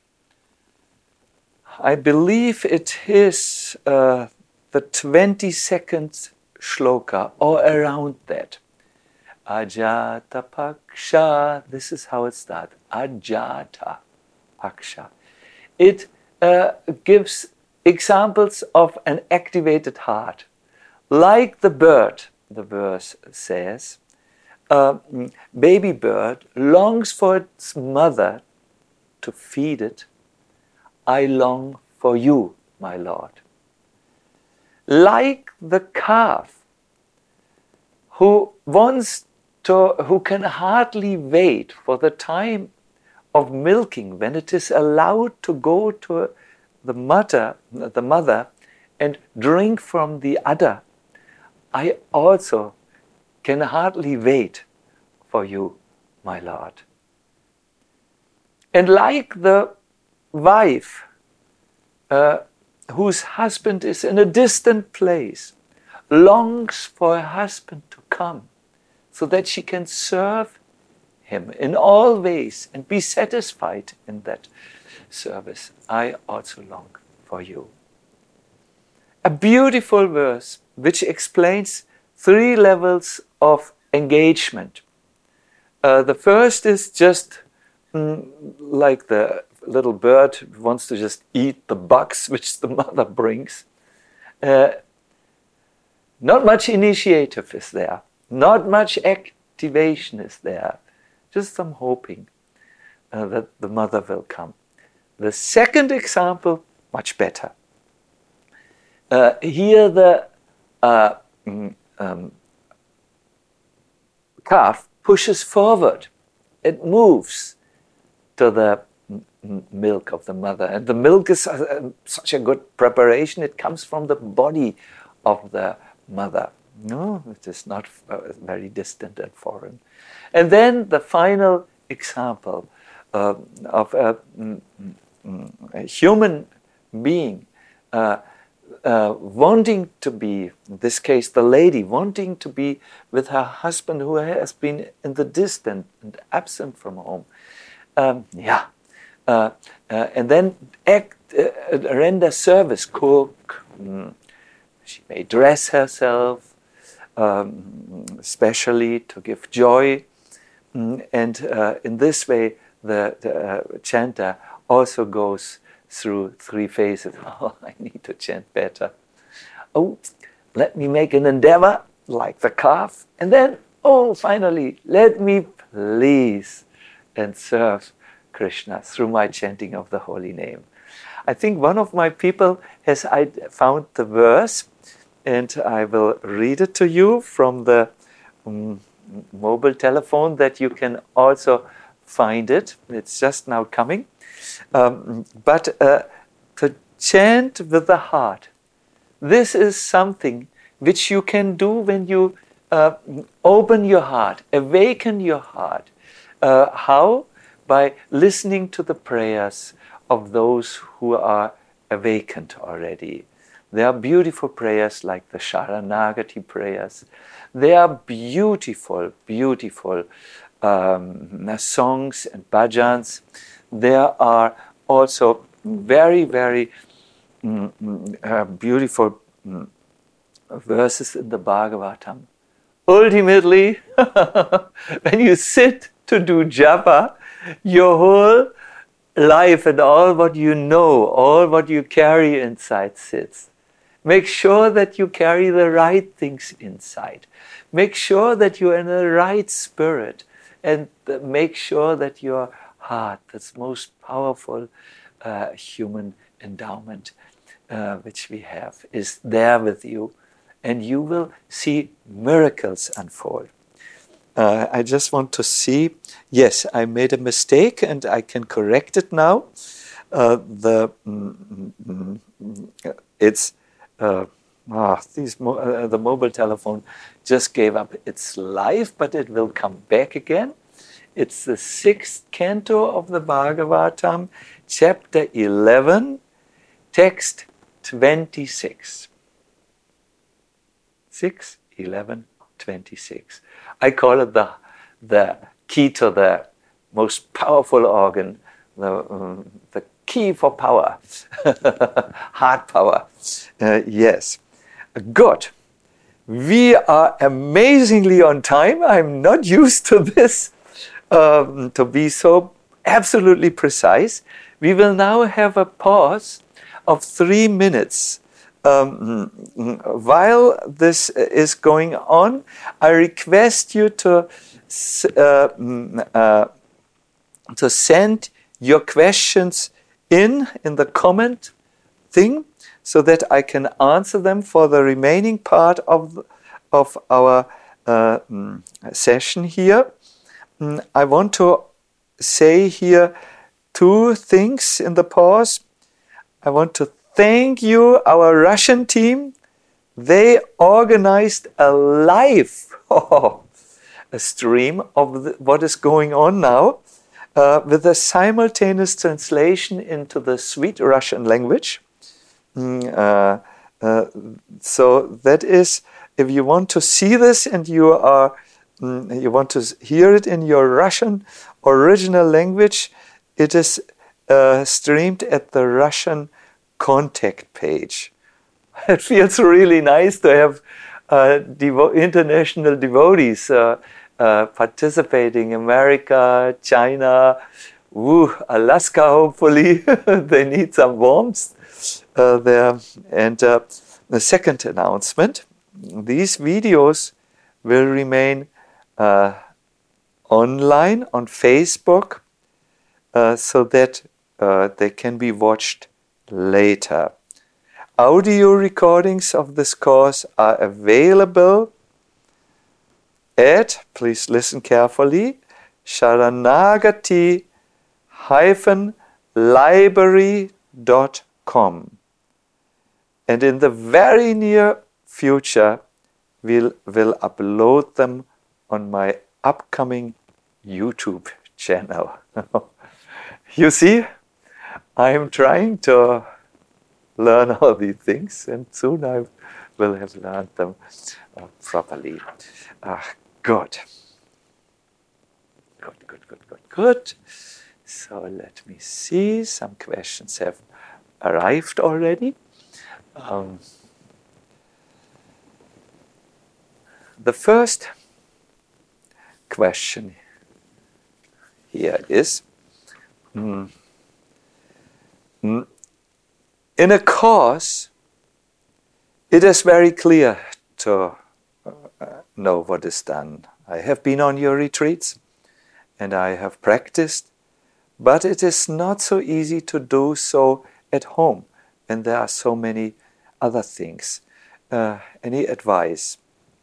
I believe it is uh, the twenty-second shloka, or around that. Ajata Paksha, this is how it starts. Ajata Paksha. It uh, gives examples of an activated heart. Like the bird, the verse says, a baby bird longs for its mother to feed it. I long for you, my Lord. Like the calf who wants to, who can hardly wait for the time of milking when it is allowed to go to the mother, the mother, and drink from the udder. I also can hardly wait for you, my Lord. And like the wife uh, whose husband is in a distant place, longs for her husband to come so that she can serve him in all ways and be satisfied in that service. I also long for you. A beautiful verse which explains three levels of engagement. Uh, the first is just mm, like the little bird wants to just eat the bugs which the mother brings. Uh, not much initiative is there. Not much activation is there. Just some hoping uh, that the mother will come. The second example, much better. Uh, here the uh, um, calf pushes forward. It moves to the m- milk of the mother. And the milk is uh, such a good preparation. It comes from the body of the mother. No, it is not uh, very distant and foreign. And then the final example uh, of a, mm, mm, a human being uh, uh, wanting to be, in this case the lady, wanting to be with her husband who has been in the distant and absent from home. Um, yeah. Uh, uh, and then act, uh, render service, cook. Mm. She may dress herself, um, especially to give joy. Mm. And uh, in this way, the, the uh, chanter also goes through three phases. Oh, I need to chant better. Oh, let me make an endeavor like the calf. And then, oh, finally, let me please and serve Krishna through my chanting of the holy name. I think one of my people has I found the verse, and I will read it to you from the um, mobile telephone that you can also find it. It's just now coming. Um, but uh, to chant with the heart, this is something which you can do when you uh, open your heart, awaken your heart. Uh, how? By listening to the prayers of those who are awakened already. There are beautiful prayers like the Sharanagati prayers. They are beautiful, beautiful um, songs and bhajans. There are also very, very mm, uh, beautiful mm, verses in the Bhagavatam. Ultimately, when you sit to do japa, your whole life and all what you know, all what you carry inside sits. Make sure that you carry the right things inside. Make sure that you're in the right spirit, and make sure that your heart, that's most powerful uh, human endowment uh, which we have, is there with you, and you will see miracles unfold. Uh, I just want to see, yes, I made a mistake and I can correct it now. Uh, the mm, mm, mm, it's uh, ah, these mo- uh, the mobile telephone just gave up its life, but it will come back again. It's the sixth canto of the Bhagavatam, chapter eleven, text twenty-six. six, eleven, twenty-six. I call it the, the key to the most powerful organ, the, um, the key for power, heart power. Uh, yes. Good. We are amazingly on time. I'm not used to this, um, to be so absolutely precise. We will now have a pause of three minutes. Um, while this is going on, I request you to uh, uh, to send your questions in in the comment thing, so that I can answer them for the remaining part of of our uh, session here. I want to say here two things in the pause. I want to thank you, our Russian team. They organized a live oh, a stream of the, what is going on now uh, with a simultaneous translation into the sweet Russian language. Mm, uh, uh, so that is, if you want to see this and you are mm, you want to hear it in your Russian original language, it is uh, streamed at the Russian contact page. It feels really nice to have uh, devo- international devotees uh, uh, participating. America, China, woo, Alaska, hopefully. They need some warmth uh, there. And uh, the second announcement, these videos will remain uh, online on Facebook uh, so that uh, they can be watched later. Audio recordings of this course are available at, please listen carefully, sharanagati dash library dot com. And in the very near future, we'll, we'll upload them on my upcoming YouTube channel. You see, I am trying to learn all these things, and soon I will have learned them uh, properly. Uh, good. Good, good, good, good, good. So let me see. Some questions have arrived already. Um, the first question here is, mm, mm, in a course, it is very clear to uh, know what is done. I have been on your retreats and I have practiced, but it is not so easy to do so at home, and there are so many other things. Uh, any advice?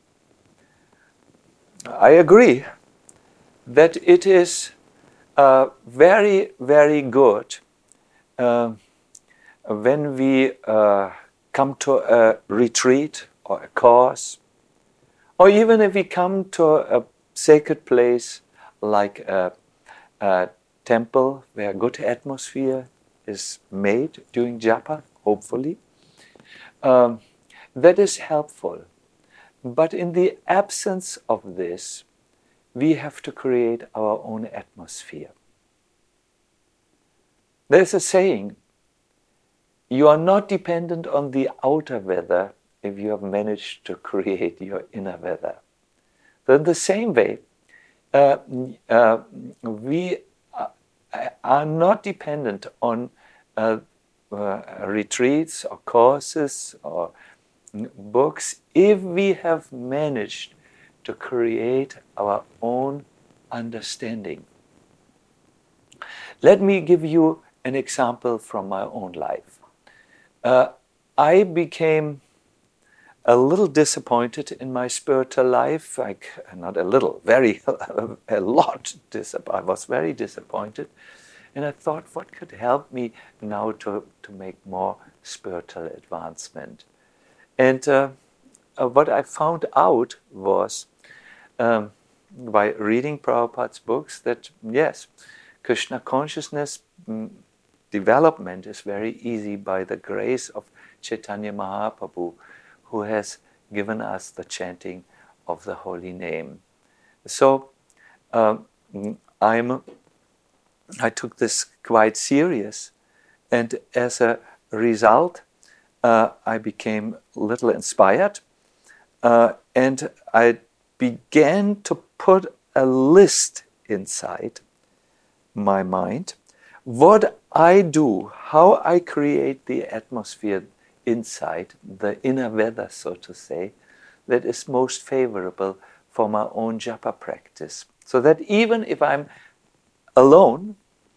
I agree that it is uh, very, very good uh, when we uh, come to a retreat or a course, or even if we come to a sacred place like a, a temple where good atmosphere is made during japa, hopefully, um, that is helpful. But in the absence of this, we have to create our own atmosphere. There's a saying, you are not dependent on the outer weather if you have managed to create your inner weather. So in the same way, uh, uh, we uh, are not dependent on uh, uh, retreats or courses or books if we have managed to create our own understanding. Let me give you an example from my own life. Uh, I became a little disappointed in my spiritual life, like not a little, very, a lot. I was very disappointed, and I thought, what could help me now to, to make more spiritual advancement? And uh, uh, what I found out was, um, by reading Prabhupada's books, that yes, Krishna consciousness mm, development is very easy by the grace of Chaitanya Mahaprabhu, who has given us the chanting of the holy name. So um, I'm, I took this quite serious, and as a result, uh, I became a little inspired, uh, and I began to put a list inside my mind, what I do, how I create the atmosphere inside, the inner weather, so to say, that is most favorable for my own japa practice. So that even if I'm alone,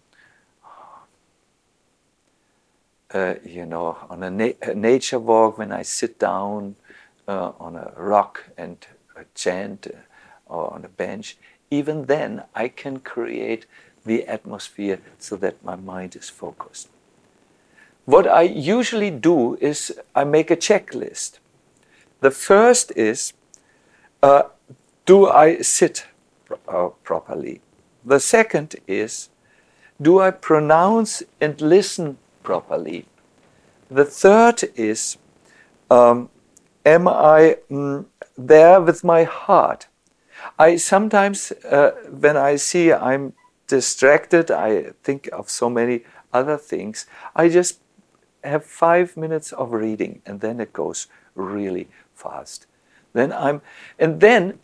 uh, you know, on a, na a nature walk, when I sit down uh, on a rock and uh, chant, uh, or on a bench, even then I can create the atmosphere so that my mind is focused. What I usually do is I make a checklist. The first is, uh, do I sit uh, properly? The second is, do I pronounce and listen properly? The third is, um, am I mm, there with my heart? I sometimes, uh, when I see I'm distracted, I think of so many other things, I just have five minutes of reading, and then it goes really fast. Then I'm, and then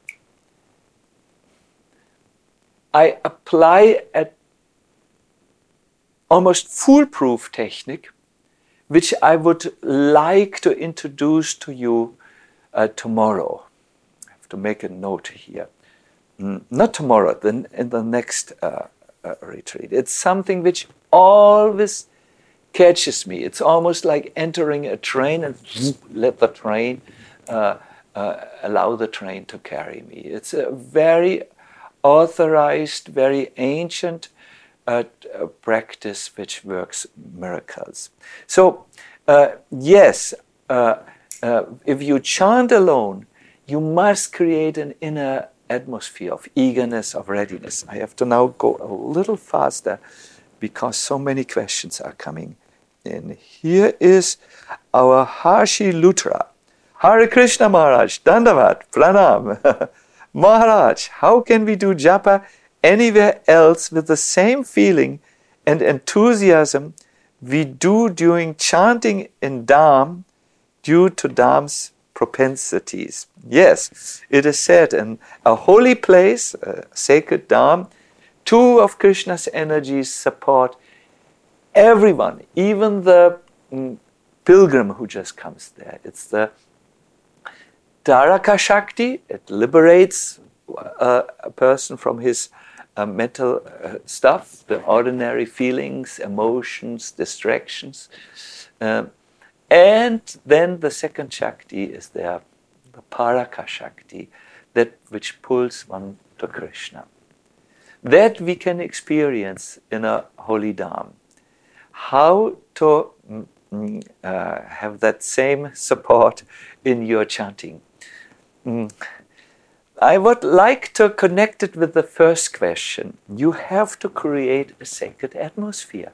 I apply a almost foolproof technique, which I would like to introduce to you uh, tomorrow. I have to make a note here. Mm, not tomorrow, then in the next uh, uh, retreat. It's something which always catches me. It's almost like entering a train and let the train, uh, uh, allow the train to carry me. It's a very authorized, very ancient uh, uh, practice which works miracles. So, uh, yes, uh, uh, if you chant alone, you must create an inner atmosphere of eagerness, of readiness. I have to now go a little faster because so many questions are coming in. Here is our Harshi Lutra. Hare Krishna Maharaj, Dandavat, Pranam. Maharaj, how can we do japa anywhere else with the same feeling and enthusiasm we do during chanting in Dham due to Dham's propensities? Yes, it is said in a holy place, a sacred Dham, two of Krishna's energies support everyone, even the mm, pilgrim who just comes there. It's the Dharaka Shakti. It liberates uh, a person from his uh, mental uh, stuff, the ordinary feelings, emotions, distractions. Uh, and then the second Shakti is there, the Paraka Shakti, that which pulls one to Krishna. That we can experience in a holy Dham. How to mm, uh, have that same support in your chanting? Mm. I would like to connect it with the first question. You have to create a sacred atmosphere.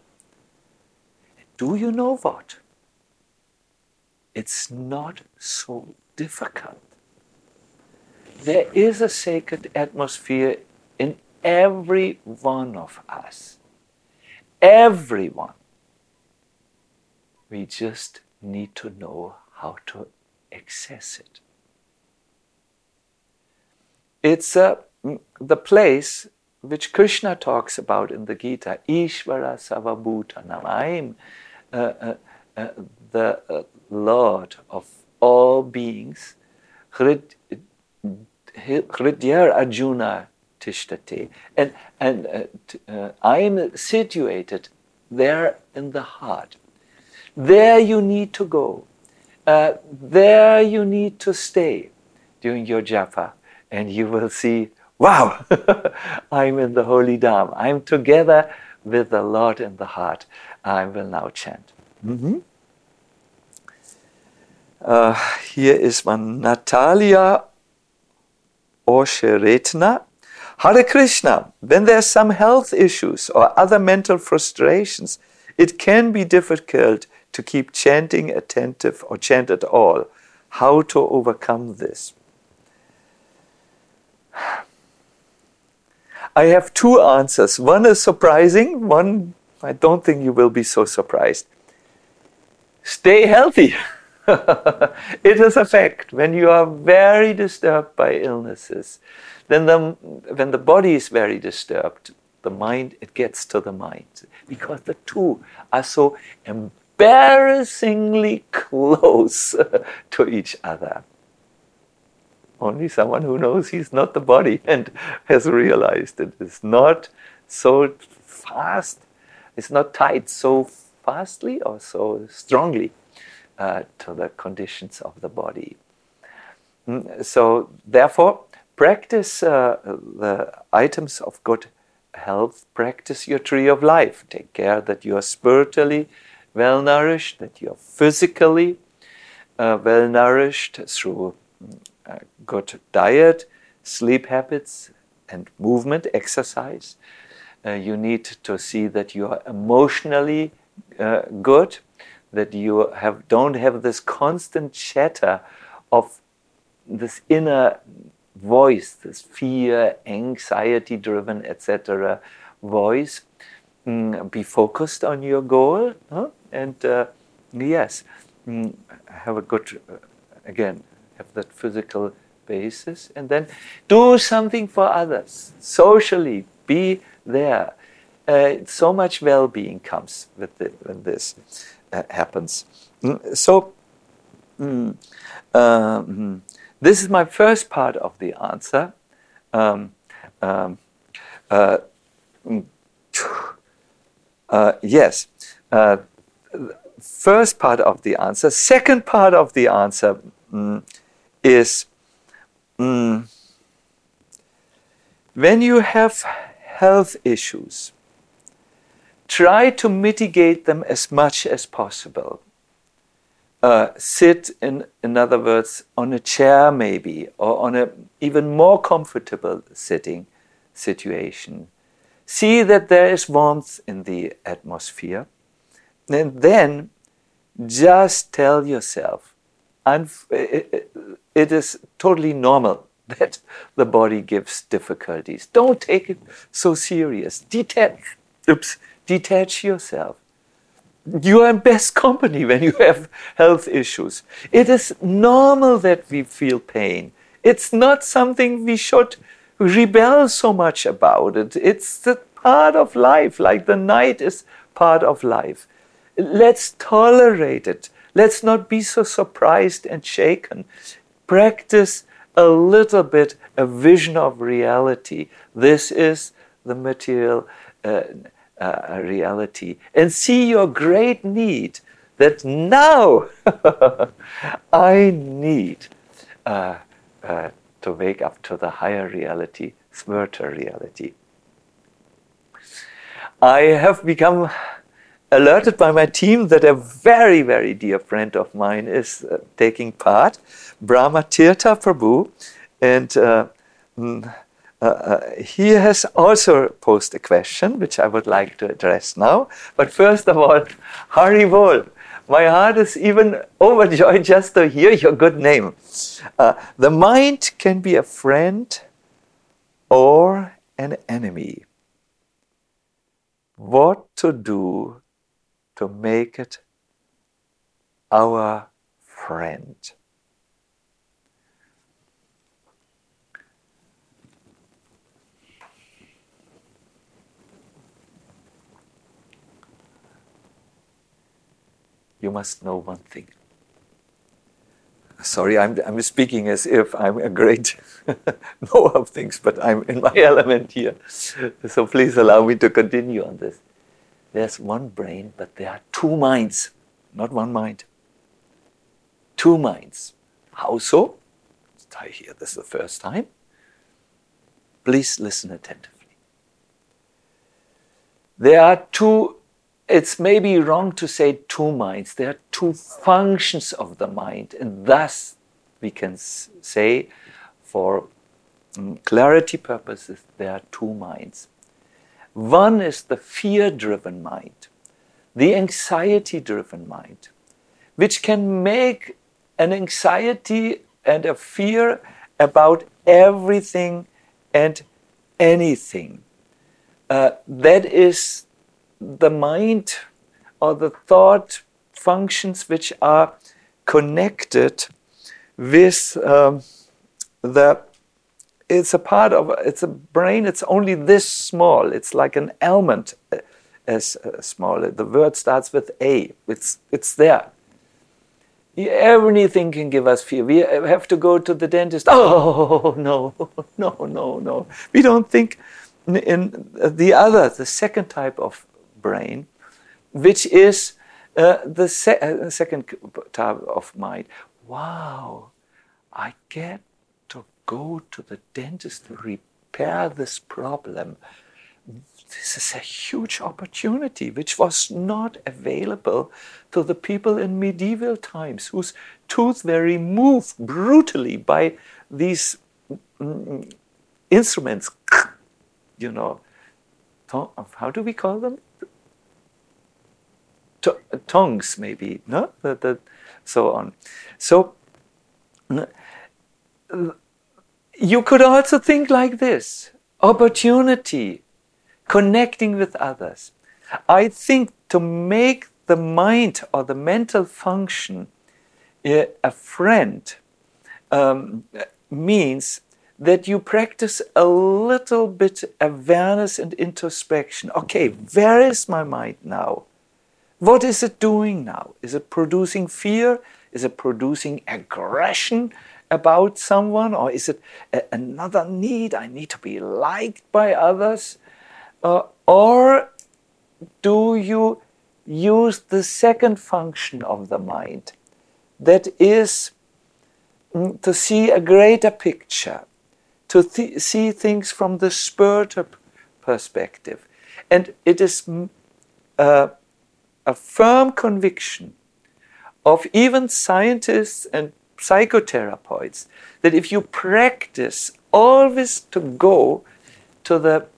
Do you know what? It's not so difficult. There is a sacred atmosphere in every one of us. Everyone. We just need to know how to access it. It's uh, the place which Krishna talks about in the Gita, Ishvara Sarvabhutanam. I am uh, uh, uh, the uh, Lord of all beings. Hridyar Arjuna Tishtate. And, and uh, t- uh, I am situated there in the heart. There you need to go. Uh, there you need to stay during your japa. And you will see, wow, I'm in the holy Dham. I'm together with the Lord in the heart. I will now chant. Mm-hmm. Uh, here is one, Natalia Osheretna. Hare Krishna, when there are some health issues or other mental frustrations, it can be difficult to keep chanting attentive or chant at all. How to overcome this? I have two answers. One is surprising, one I don't think you will be so surprised. Stay healthy. It is a fact. When you are very disturbed by illnesses, then the, when the body is very disturbed, the mind, it gets to the mind. Because the two are so embarrassingly close to each other. Only someone who knows he's not the body and has realized it is not so fast, it's not tied so fastly or so strongly uh, to the conditions of the body. So therefore, practice uh, the items of good health, practice your tree of life. Take care that you are spiritually well nourished, that you are physically uh, well nourished through uh, good diet, sleep habits, and movement, exercise. Uh, you need to see that you are emotionally uh, good, that you have don't have this constant chatter of this inner voice, this fear, anxiety-driven, et cetera voice. Mm, be focused on your goal, huh? and uh, yes, mm, have a good, uh, again, have that physical basis, and then do something for others, socially, be there. Uh, so much well-being comes with it when this uh, happens. Mm, so, mm, um, this is my first part of the answer. Um, um, uh, uh, yes, uh, first part of the answer. Second part of the answer mm, is mm, when you have health issues, try to mitigate them as much as possible. Uh, sit, in, in other words, on a chair maybe, or on a even more comfortable sitting situation. See that there is warmth in the atmosphere. And then just tell yourself, it is totally normal that the body gives difficulties. Don't take it so serious. Detach, oops, detach yourself. You are in best company when you have health issues. It is normal that we feel pain. It's not something we should rebel so much about it. It's the part of life, like the night is part of life. Let's tolerate it. Let's not be so surprised and shaken. Practice a little bit a vision of reality. This is the material uh, Uh, reality, and see your great need that now I need uh, uh, to wake up to the higher reality, spiritual reality. I have become alerted by my team that a very, very dear friend of mine is uh, taking part, Brahma Tirtha Prabhu, and uh, mm, Uh, uh, he has also posed a question, which I would like to address now. But first of all, Hari Bol. My heart is even overjoyed just to hear your good name. Uh, the mind can be a friend or an enemy. What to do to make it our friend? you must know one thing. Sorry, I'm, I'm speaking as if I'm a great knower of things, but I'm in my element here. So please allow me to continue on this. There's one brain, but there are two minds, not one mind. Two minds. How so? I hear this the first time. Please listen attentively. There are two, it's maybe wrong to say two minds, there are two functions of the mind, and thus we can say, for um, clarity purposes, there are two minds. One is the fear-driven mind, the anxiety-driven mind, which can make an anxiety and a fear about everything and anything. Uh, that is the mind or the thought functions which are connected with um, the, it's a part of, it's a brain, it's only this small, it's like an almond as uh, small. The word starts with A, it's, it's there. Everything can give us fear. We have to go to the dentist. Oh, no, no, no, no. We don't think in the other, the second type of brain, which is uh, the se uh, second type of mind. Wow, I get to go to the dentist to repair this problem. This is a huge opportunity which was not available to the people in medieval times, whose tooth were removed brutally by these mm, instruments, you know, how do we call them? Tongues, maybe, no? The, the, so on. So, you could also think like this, opportunity, connecting with others. I think to make the mind or the mental function uh, a friend um, means that you practice a little bit awareness and introspection. Okay, where is my mind now? What is it doing now? Is it producing fear? Is it producing aggression about someone? Or is it a, another need? I need to be liked by others. Uh, or do you use the second function of the mind, that is mm, to see a greater picture, to th see things from the spiritual perspective. And it is uh, a firm conviction of even scientists and psychotherapists that if you practice always to go to the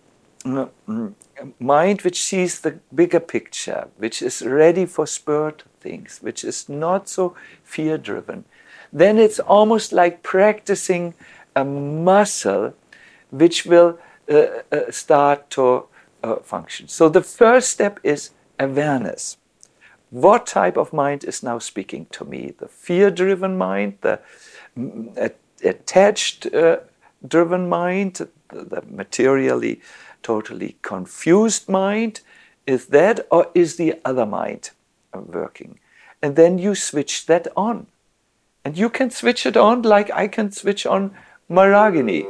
mind which sees the bigger picture, which is ready for spiritual things, which is not so fear-driven, then it's almost like practicing a muscle which will uh, uh, start to uh, function. So the first step is awareness. What type of mind is now speaking to me? The fear-driven mind, the uh, attached-driven uh, mind, the, the materially totally confused mind? Is that, or is the other mind working? And then you switch that on. And you can switch it on like I can switch on Maragini.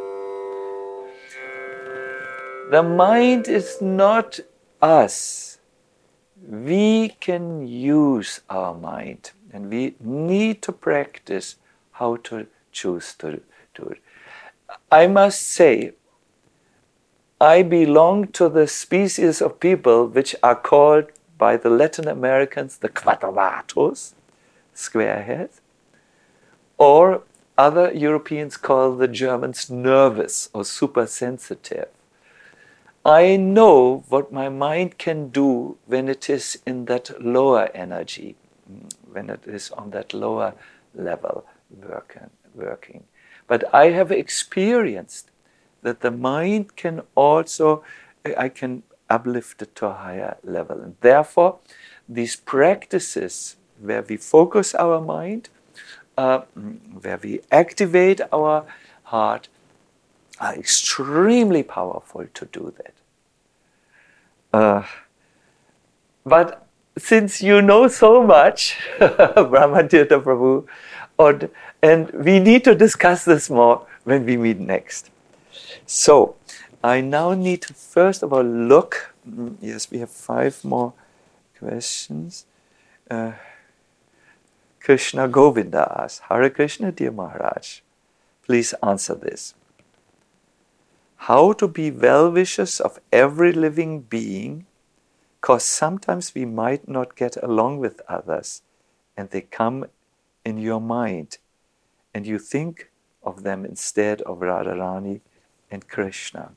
The mind is not us. We can use our mind, and we need to practice how to choose to do it. I must say, I belong to the species of people which are called by the Latin Americans the cuadrados, squareheads, or other Europeans call the Germans nervous or supersensitive. I know what my mind can do when it is in that lower energy, when it is on that lower level working. working. But I have experienced that the mind can also, I can uplift it to a higher level. And therefore, these practices where we focus our mind, uh, where we activate our heart, are extremely powerful to do that. Uh, but since you know so much, Brahmatirtha Prabhu, or, and we need to discuss this more when we meet next. So, I now need to first of all look. Yes, we have five more questions. Uh, Krishna Govinda asks, Hare Krishna, dear Maharaj, please answer this. How to be well-wishers of every living being, because sometimes we might not get along with others, and they come in your mind, and you think of them instead of Radharani and Krishna.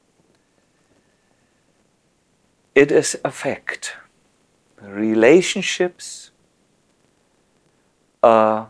It is a fact. Relationships uh,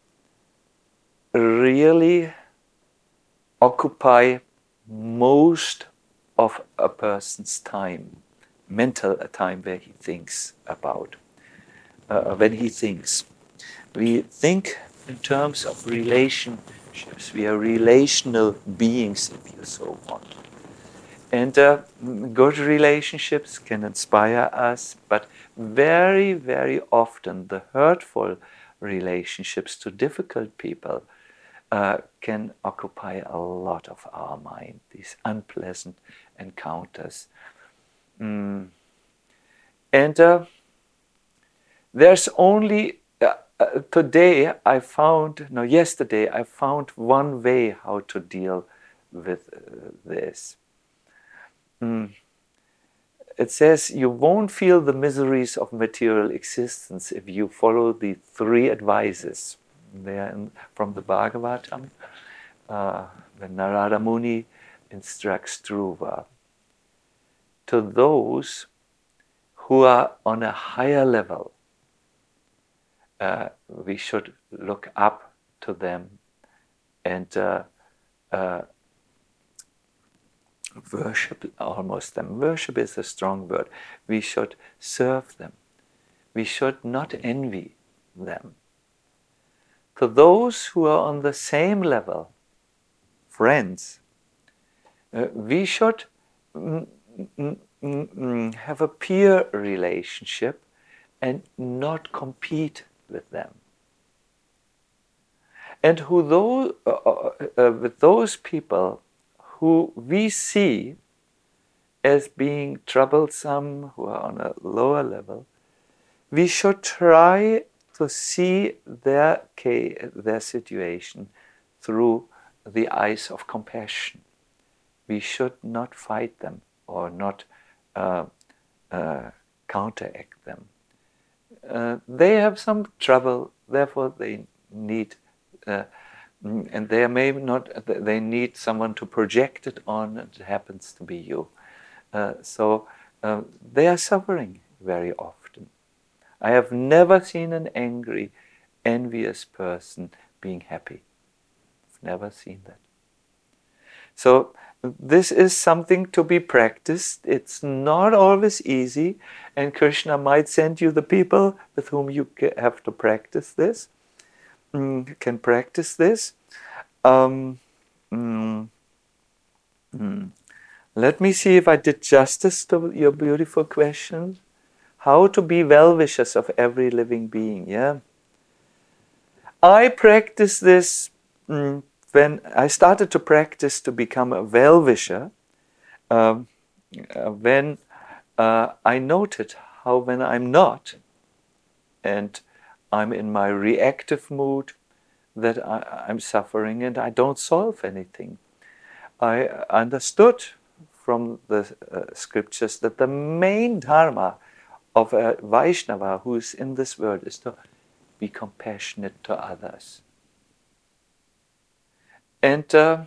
really occupy most of a person's time, mental time where he thinks about, uh, when he thinks. We think in terms of relationships. We are relational beings, if you so want. And uh, good relationships can inspire us, but very, very often the hurtful relationships to difficult people uh, can occupy a lot of our mind, these unpleasant encounters. Mm. And uh, there's only, uh, uh, today I found, no, yesterday I found one way how to deal with uh, this. Mm. It says you won't feel the miseries of material existence if you follow the three advices. They are in, from the Bhagavatam, uh, when Narada Muni instructs Dhruva. To those who are on a higher level, uh, we should look up to them and uh, uh, worship almost them. Worship is a strong word. We should serve them. We should not envy them. To those who are on the same level, friends, uh, we should mm, mm, mm, mm, have a peer relationship and not compete with them. And who those, uh, uh, uh, with those people who we see as being troublesome, who are on a lower level, we should try to see their case, their situation through the eyes of compassion. We should not fight them or not uh, uh, counteract them. Uh, they have some trouble, therefore they need uh, and they may not, they need someone to project it on, and it happens to be you. Uh, so uh, they are suffering very often. I have never seen an angry, envious person being happy. I've never seen that. So this is something to be practiced. It's not always easy, and Krishna might send you the people with whom you have to practice this. Mm, can practice this. Um, mm, mm. Let me see if I did justice to your beautiful question. How to be well-wishers of every living being, yeah? I practiced this mm, when I started to practice to become a well-wisher, um, uh, when uh, I noted how when I'm not, and I'm in my reactive mood, that I, I'm suffering and I don't solve anything. I understood from the uh, scriptures that the main dharma of a Vaishnava who is in this world is to be compassionate to others. And uh,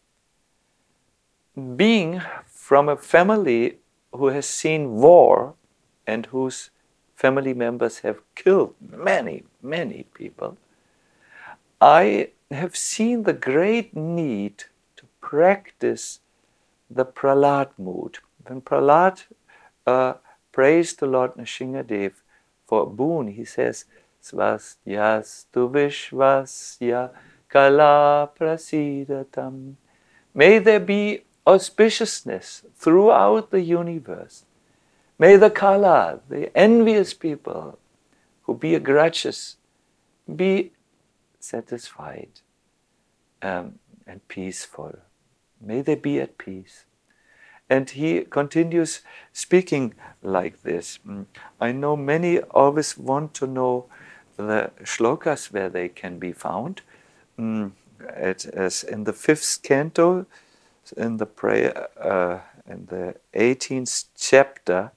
being from a family who has seen war and whose family members have killed many, many people, I have seen the great need to practice the Prahlad mood. When Prahlad uh, praised the Lord Nrsimhadev for a boon, he says, Svastyastu Vishvasya Kala Prasidatam. May there be auspiciousness throughout the universe. May the Kala, the envious people who be grudges, be satisfied um, and peaceful. May they be at peace. And he continues speaking like this. I know many always want to know the shlokas where they can be found. It is in the fifth canto, in the prayer, uh, in the eighteenth chapter.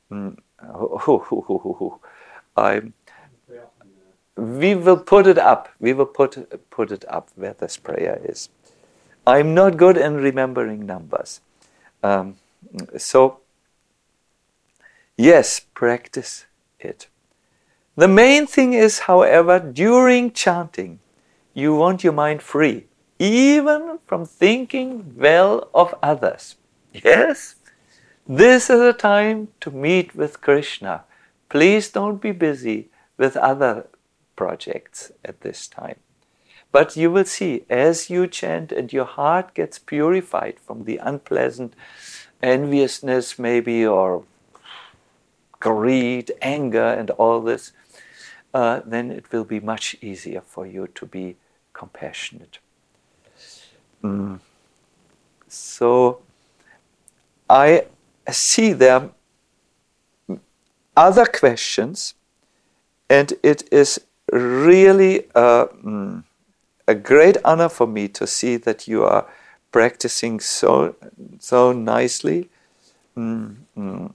I, we will put it up. We will put put it up where this prayer is. I'm not good in remembering numbers. Um, so, yes, practice it. The main thing is, however, during chanting, you want your mind free, even from thinking well of others. Yes? This is a time to meet with Krishna. Please don't be busy with other projects at this time. But you will see, as you chant and your heart gets purified from the unpleasant enviousness maybe, or greed, anger and all this, uh, then it will be much easier for you to be compassionate. Mm. So, I see there are other questions, and it is really uh, mm, a great honor for me to see that you are practicing so so nicely. Mm, mm.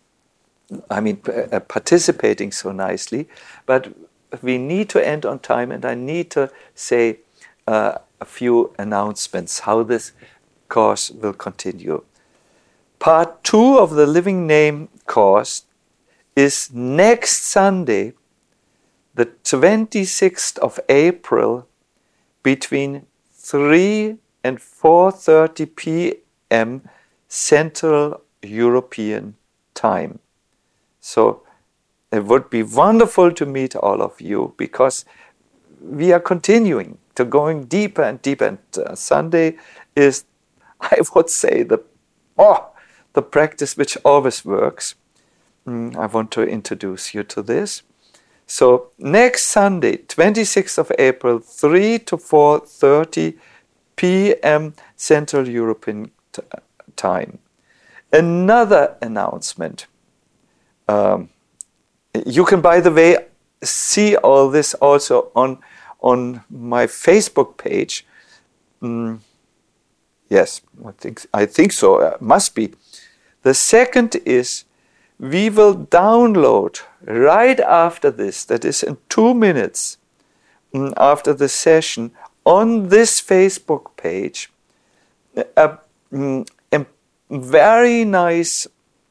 I mean, uh, participating so nicely. But we need to end on time, and I need to say uh, a few announcements how this course will continue. Part two of the Living Name course is next Sunday, the twenty-sixth of April, between three and four thirty p m Central European Time. So it would be wonderful to meet all of you, because we are continuing to going deeper and deeper. And uh, Sunday is, I would say, the oh, the practice which always works. Mm, I want to introduce you to this. So next Sunday, twenty-sixth of April, three to four thirty p m Central European t- Time. Another announcement. Um, you can, by the way, see all this also on on my Facebook page. Mm, yes, I think I think so. Uh, must be. The second is, we will download right after this, that is in two minutes mm, after the session, on this Facebook page, a, mm, a very nice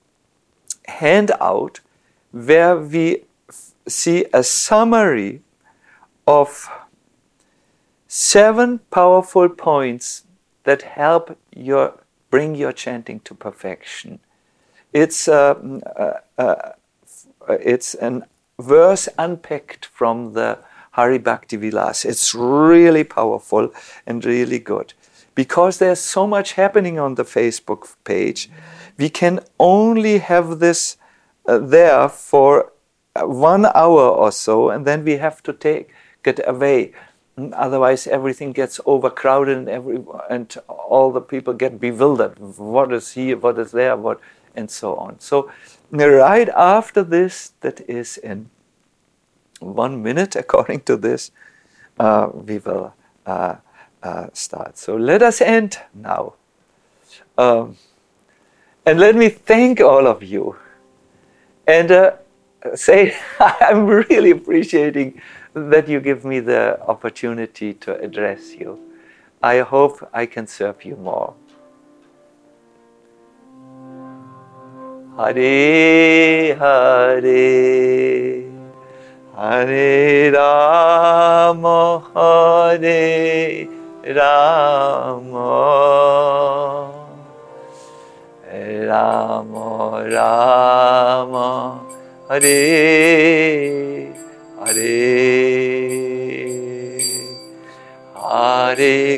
handout where we f- see a summary of seven powerful points that help your bring your chanting to perfection. It's uh, uh, uh, it's an verse unpicked from the Hari Bhakti Vilas. It's really powerful and really good, because there's so much happening on the Facebook page. We can only have this uh, there for one hour or so, and then we have to take it away. Otherwise, everything gets overcrowded, and every and all the people get bewildered. What is here? What is there? What? And so on. So, right after this, that is in one minute, according to this, uh, we will uh, uh, start. So let us end now. Um, and let me thank all of you. And uh, say, I'm really appreciating that you give me the opportunity to address you. I hope I can serve you more. Hare Hare, Hare Rama, Hare Rama, Rama Rama, Hare Hare, Hare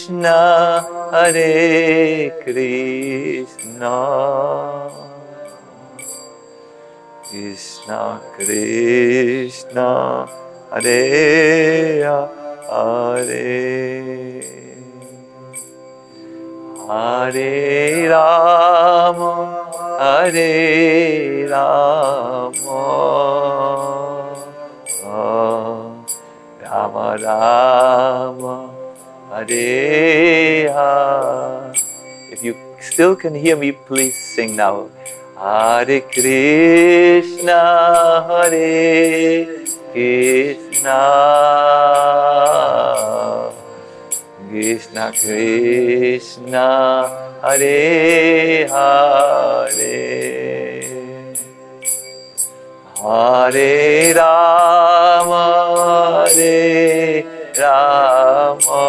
Krishna, Hare Krishna, Krishna Krishna Hare Hare Hare Rama Hare Rama Rama Rama Hare Hare. If you still can hear me, please sing now. Hare Krishna, Hare Krishna, Krishna Krishna, Hare Hare, Hare Rama, Hare Rama,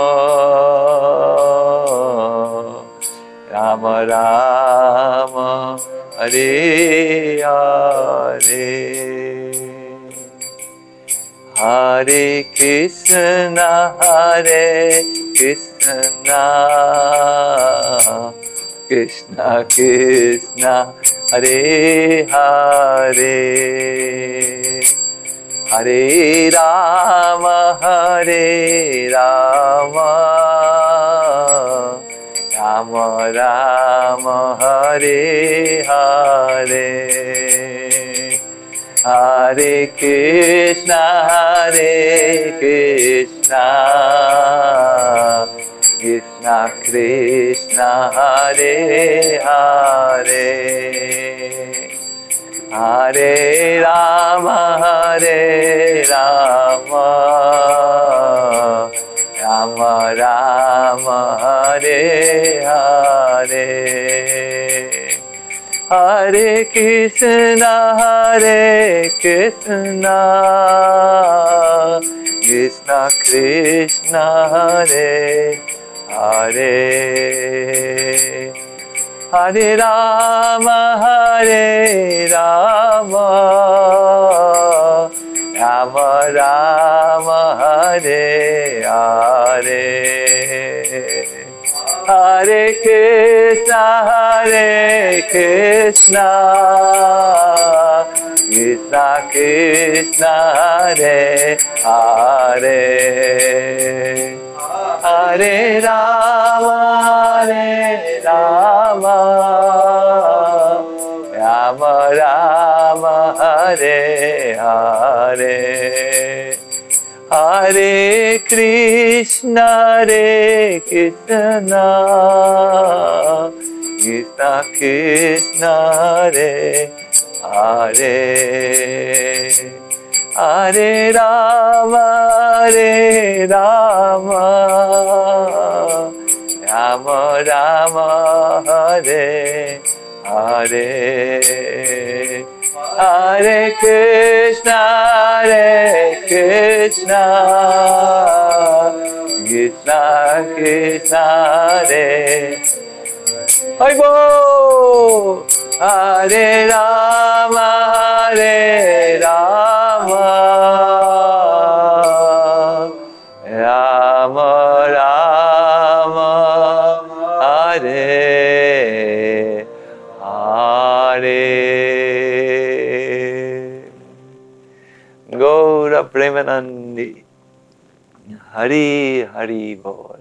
Rama Rama, Hare Hare, Hare Krishna, Hare Krishna, Krishna Krishna, Hare Hare, Hare Rama, Hare Rama, Rama Rama, Hare Hare, Hare Krishna, Hare Krishna, Krishna Krishna, Hare Hare, Hare Rama, Hare Rama, Rama Rama, Hare Hare, Hare Krishna, Hare Krishna, Krishna Krishna, Hare Hare, Hare Rama, Hare Rama, Rama Rama, Hare Hare, Hare Krishna, Hare Krishna, Krishna Krishna, Hare Hare, Hare Rama, Hare Rama, Rama Rama, Hare Hare, Hare Krishna, Hare Krishna, Krishna Krishna, Hare Hare, Hare Rama, Hare Rama, Rama Rama, Hare Hare, Hare Krishna, Hare Krishna, Krishna Krishna, Hare Hare, Hare Rama, Hare Rama, Rama Rama, Hare Hare. Gaura Premanandi, Hari Hari Bol.